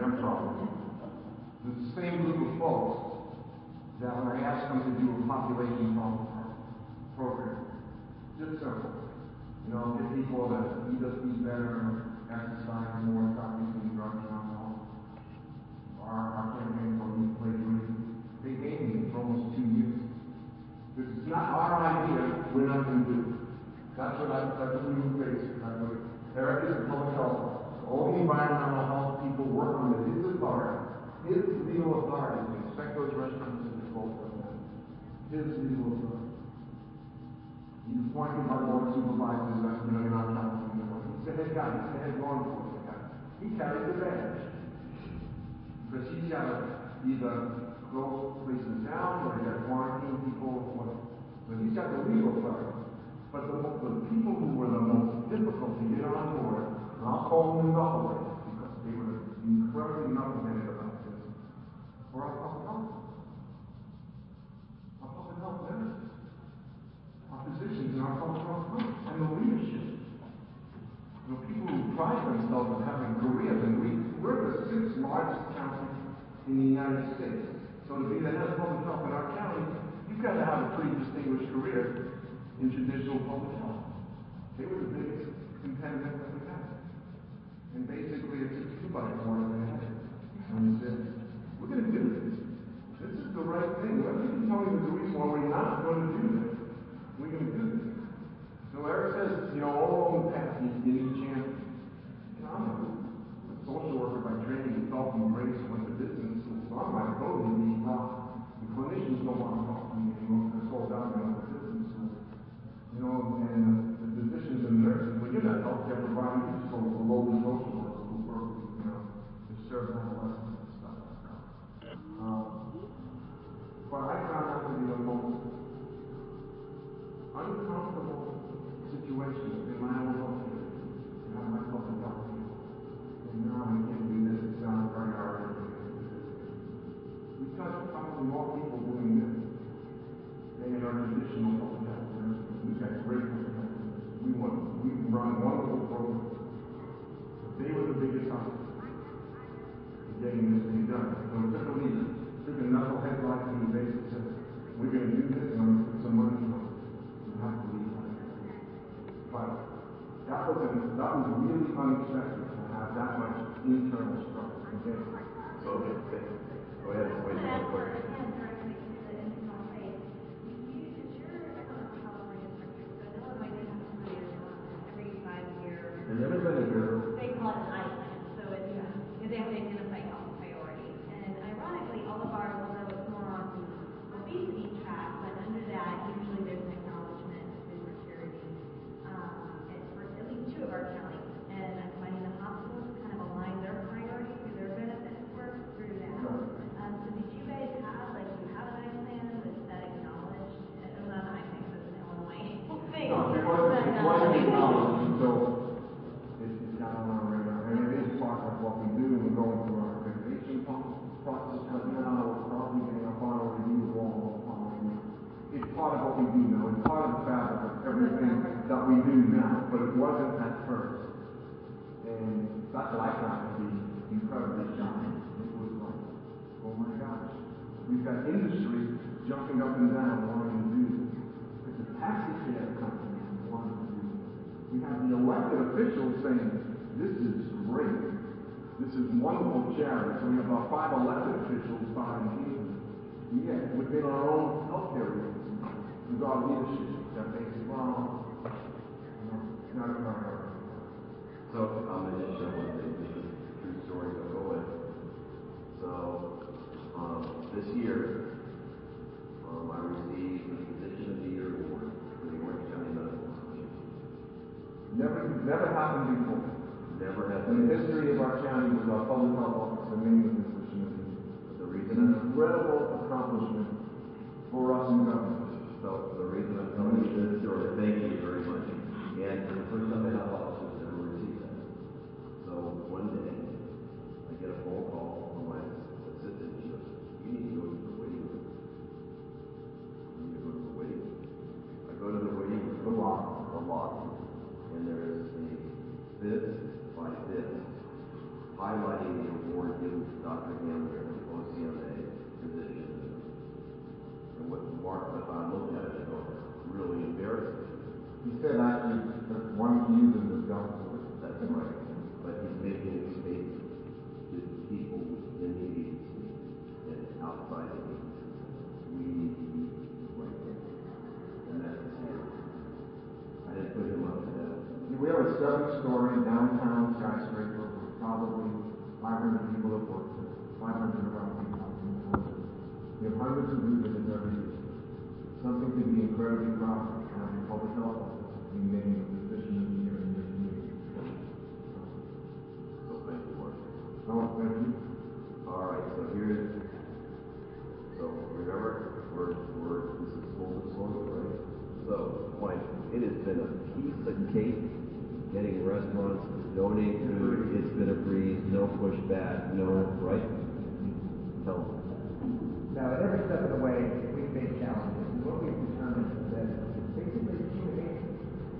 every problem. The same group of folks that when I asked them to do a population pro- program, just simple, you know, get people to eat, eat better, exercise more, stop using drugs and alcohol. Our, our campaign for Youth Play Free, they gave me for almost two years. This is not our idea, we're not going to do it. That's what I, that's what we were facing. That's what Eric is a public health. All the environmental health people work under his authority, his legal authority to inspect those restaurants and dispose of them. His legal authority. He's appointed by board supervisors, that's, you know, in our California. He's the head guy, he's the head law enforcement guy. He carries the badge. Because he's got to either close places down or he's got to quarantine people or whatever. So he's got the legal authority. But the, the people who were the most difficult to get on board, and I'll call them the knuckleheads because they were incredibly knuckleheaded about this, were our public health. Our public health nurses, our physicians in our public health group, and the leadership. You know, people who pride themselves in having careers, and we, we're the sixth largest county in the United States. So to be the head of public health in our county, you've got to have a pretty distinguished career in traditional public health. They were the biggest competitor that we had. And basically it took two by four and they had it. And we said, we're going to do this. This is the right thing. What you can tell me the reason why we're not going to do this? We're going to do this. So Eric says, you know, all along the path, you, you need champions. You know, I'm a, a social worker by training with Dalton Grace, went to business school, so I'm like totally being rock. The clinicians don't want to talk to me anymore because I sold out and went to business school. You know, and uh, the physicians and nurses, well, you're not healthcare provider, you're just a lowly social worker who work, you know, to serve adolescents and stuff like that. Um, but I found that to be the most uncomfortable situation in my own healthcare. And have my public health people. And now we can't do this, it's not a priority. We've got probably more people doing this than in our traditional public health. We've got great public health. We want, we run wonderful programs. But they were the biggest obstacle to getting this thing done. So it took a leader, it took a knucklehead like me, basically said, we're going to do this and I'm going to put some money on it. You have to leave that. But that was, a, that was really unexpected to have that much internal struggle. Okay? So, okay. Go ahead, wait one quick. And everybody here. They call it an island, so it's, yeah. They have to identify health priorities. And ironically, all of ours, although it's more on the obesity track, but under that, usually there's an acknowledgement of food security um, and for at least two of our counties. And I'm finding the hospitals kind of align their priorities through their benefits work through that. Um, so did you guys have, like, you have an I plan that's that acknowledged? Uh, not an I plan, because it's an Illinois thing. No, it wasn't, it wasn't acknowledged until on our radar, and it is part of what we do. We're going through our accreditation process right now. We're probably getting a final review of all of our policy. It's part of what we do now. It's part of the fabric of everything that we do now, but it wasn't at first. And that's what I found to be incredibly shocking. It was like, oh my gosh, we've got industry jumping up and down wanting to do this. It's a taxi cab company wanting to do this. We have the elected officials saying, this is great. This is wonderful charity. So we have about five elected officials filing cases. Yet, within our own healthcare agency, with our leadership, that they say, well, you know, it's not a priority. So, I'm going to just show one thing. This is a true story, so go ahead. So, um, this year, um, I received the Physician of the Year award for the Orange County Medical Association. Never, never happened before. Never has. In the history of our county, was our public health officer named the Physician of the Year. The reason An incredible accomplishment for us in government. So the reason I'm telling you this story, thank you very much. And for the first time, the health officers ever received that. So one day, I get a phone call from my assistant. She goes, "You need to go to the waiting room." I need to go to the waiting room. I go to the waiting room, the lobby, the lobby, and there is a this by this, highlighting the award given Doctor Hamler an O C M A position. And what Mark, if I look at it, I go, really embarrassing. He said actually that one he used was government. That's right. But he's making a statement to people in the agency and outside the agency. We need to be right there. And that's the spirit. I didn't put him up to that. We have a seven-story downtown skyscraper with probably five hundred people that work there, five hundred around people. We have hundreds of visitors every year. Something to be incredibly proud of. Having public health office being named the position of the year in your community. So thank you, Mark. Oh, thank you. All right, so here's, so remember, we're, we're, this is full disclosure, right? So, Mike, it has been a piece of cake getting restaurants to donate food. It's been a breeze, no pushback, no, right? Tell them. Now, at every step of the way, we face challenges. And what we've determined is that basically human nature,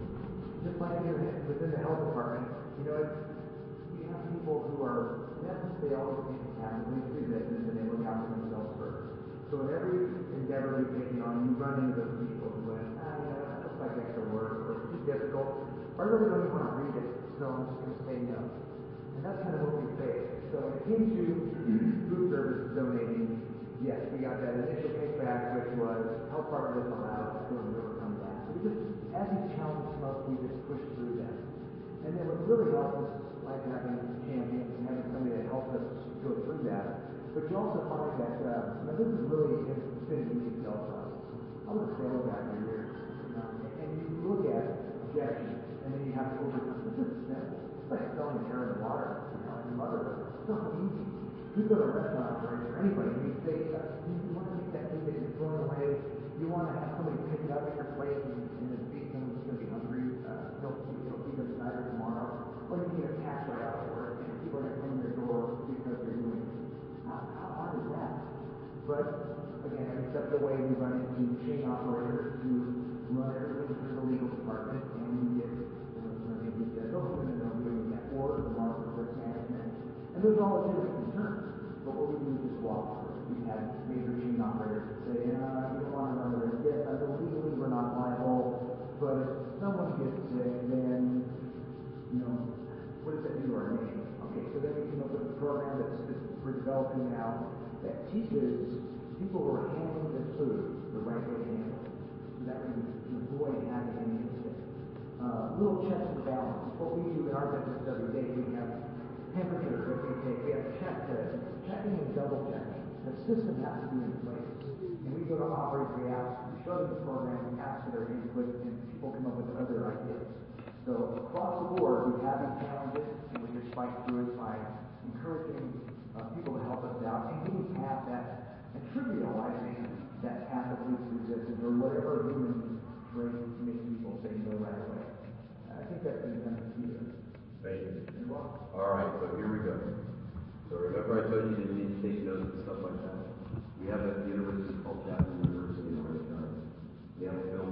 just like in- within the health department, you know, it's, we have people who are never fail in capacity to do business and they look out for themselves first. So in every endeavor we've taken on, you run into those people who went, ah, you know, that looks like extra work or it's too difficult. Or I really don't even want to read it, so I'm just going to say no. And that's kind of what we faced. So when it came to food service donating, yes, we got that initial kickback, which was health department doesn't allow us to overcome that. So we just, as these challenges come up, we just push through them. And then what really helps us, like having champions and having somebody that helps us go through that. But you also find that, uh, you know, this is really it's been a unique sell for us. I was a sales guy for years, you know, and you look at objections, and then you have to overcome. This is simple. It's like selling air and water, you know, and motherhood. It's so easy. You go to a restaurant operator or anybody, and you say, uh, you want to take that food that you're throwing away, you want to have somebody pick it up at your plate and, and then feed someone who's going to be hungry, uh, you'll, you'll feed them tonight or tomorrow, or you need a cash right out of work, and people are going to come to your door because you're doing it. How, how hard is that? But, again, every step of the way, we run into chain operators who run everything through the legal department, and we get, you know, something who says, oh, no, no, no, we're doing that, or the market risk management. And those are all legitimate concerns. But what we do is just walk through it. We've had major chain operators say, uh, you don't want to run the risk. Yes, I know legally we're not liable, but if someone gets sick, then, you know, what does that do to our name? Okay, so then we came up with a program that's, that's we're developing now that teaches people who are handling this food the right way to handle it. So that we can avoid having any mistake. Uh, little checks and balances. What we do in our business every day, we have temperatures that we take. We have check tests, checking and double checking. The system has to be in place. And we go to operators, we ask, we show them the program, we ask for their input, and people come up with other ideas. So across the board, we have these challenges, and we just fight through it by encouraging uh, people to help us out and getting past that and trivializing that path of least resistance or whatever human trait makes people say no right away. I think that's been kind of key to it. Thank you. All right, so here we go. So remember I told you you didn't need to take notes and stuff like that? We have at the university called Chapman University in Orange County. We have a building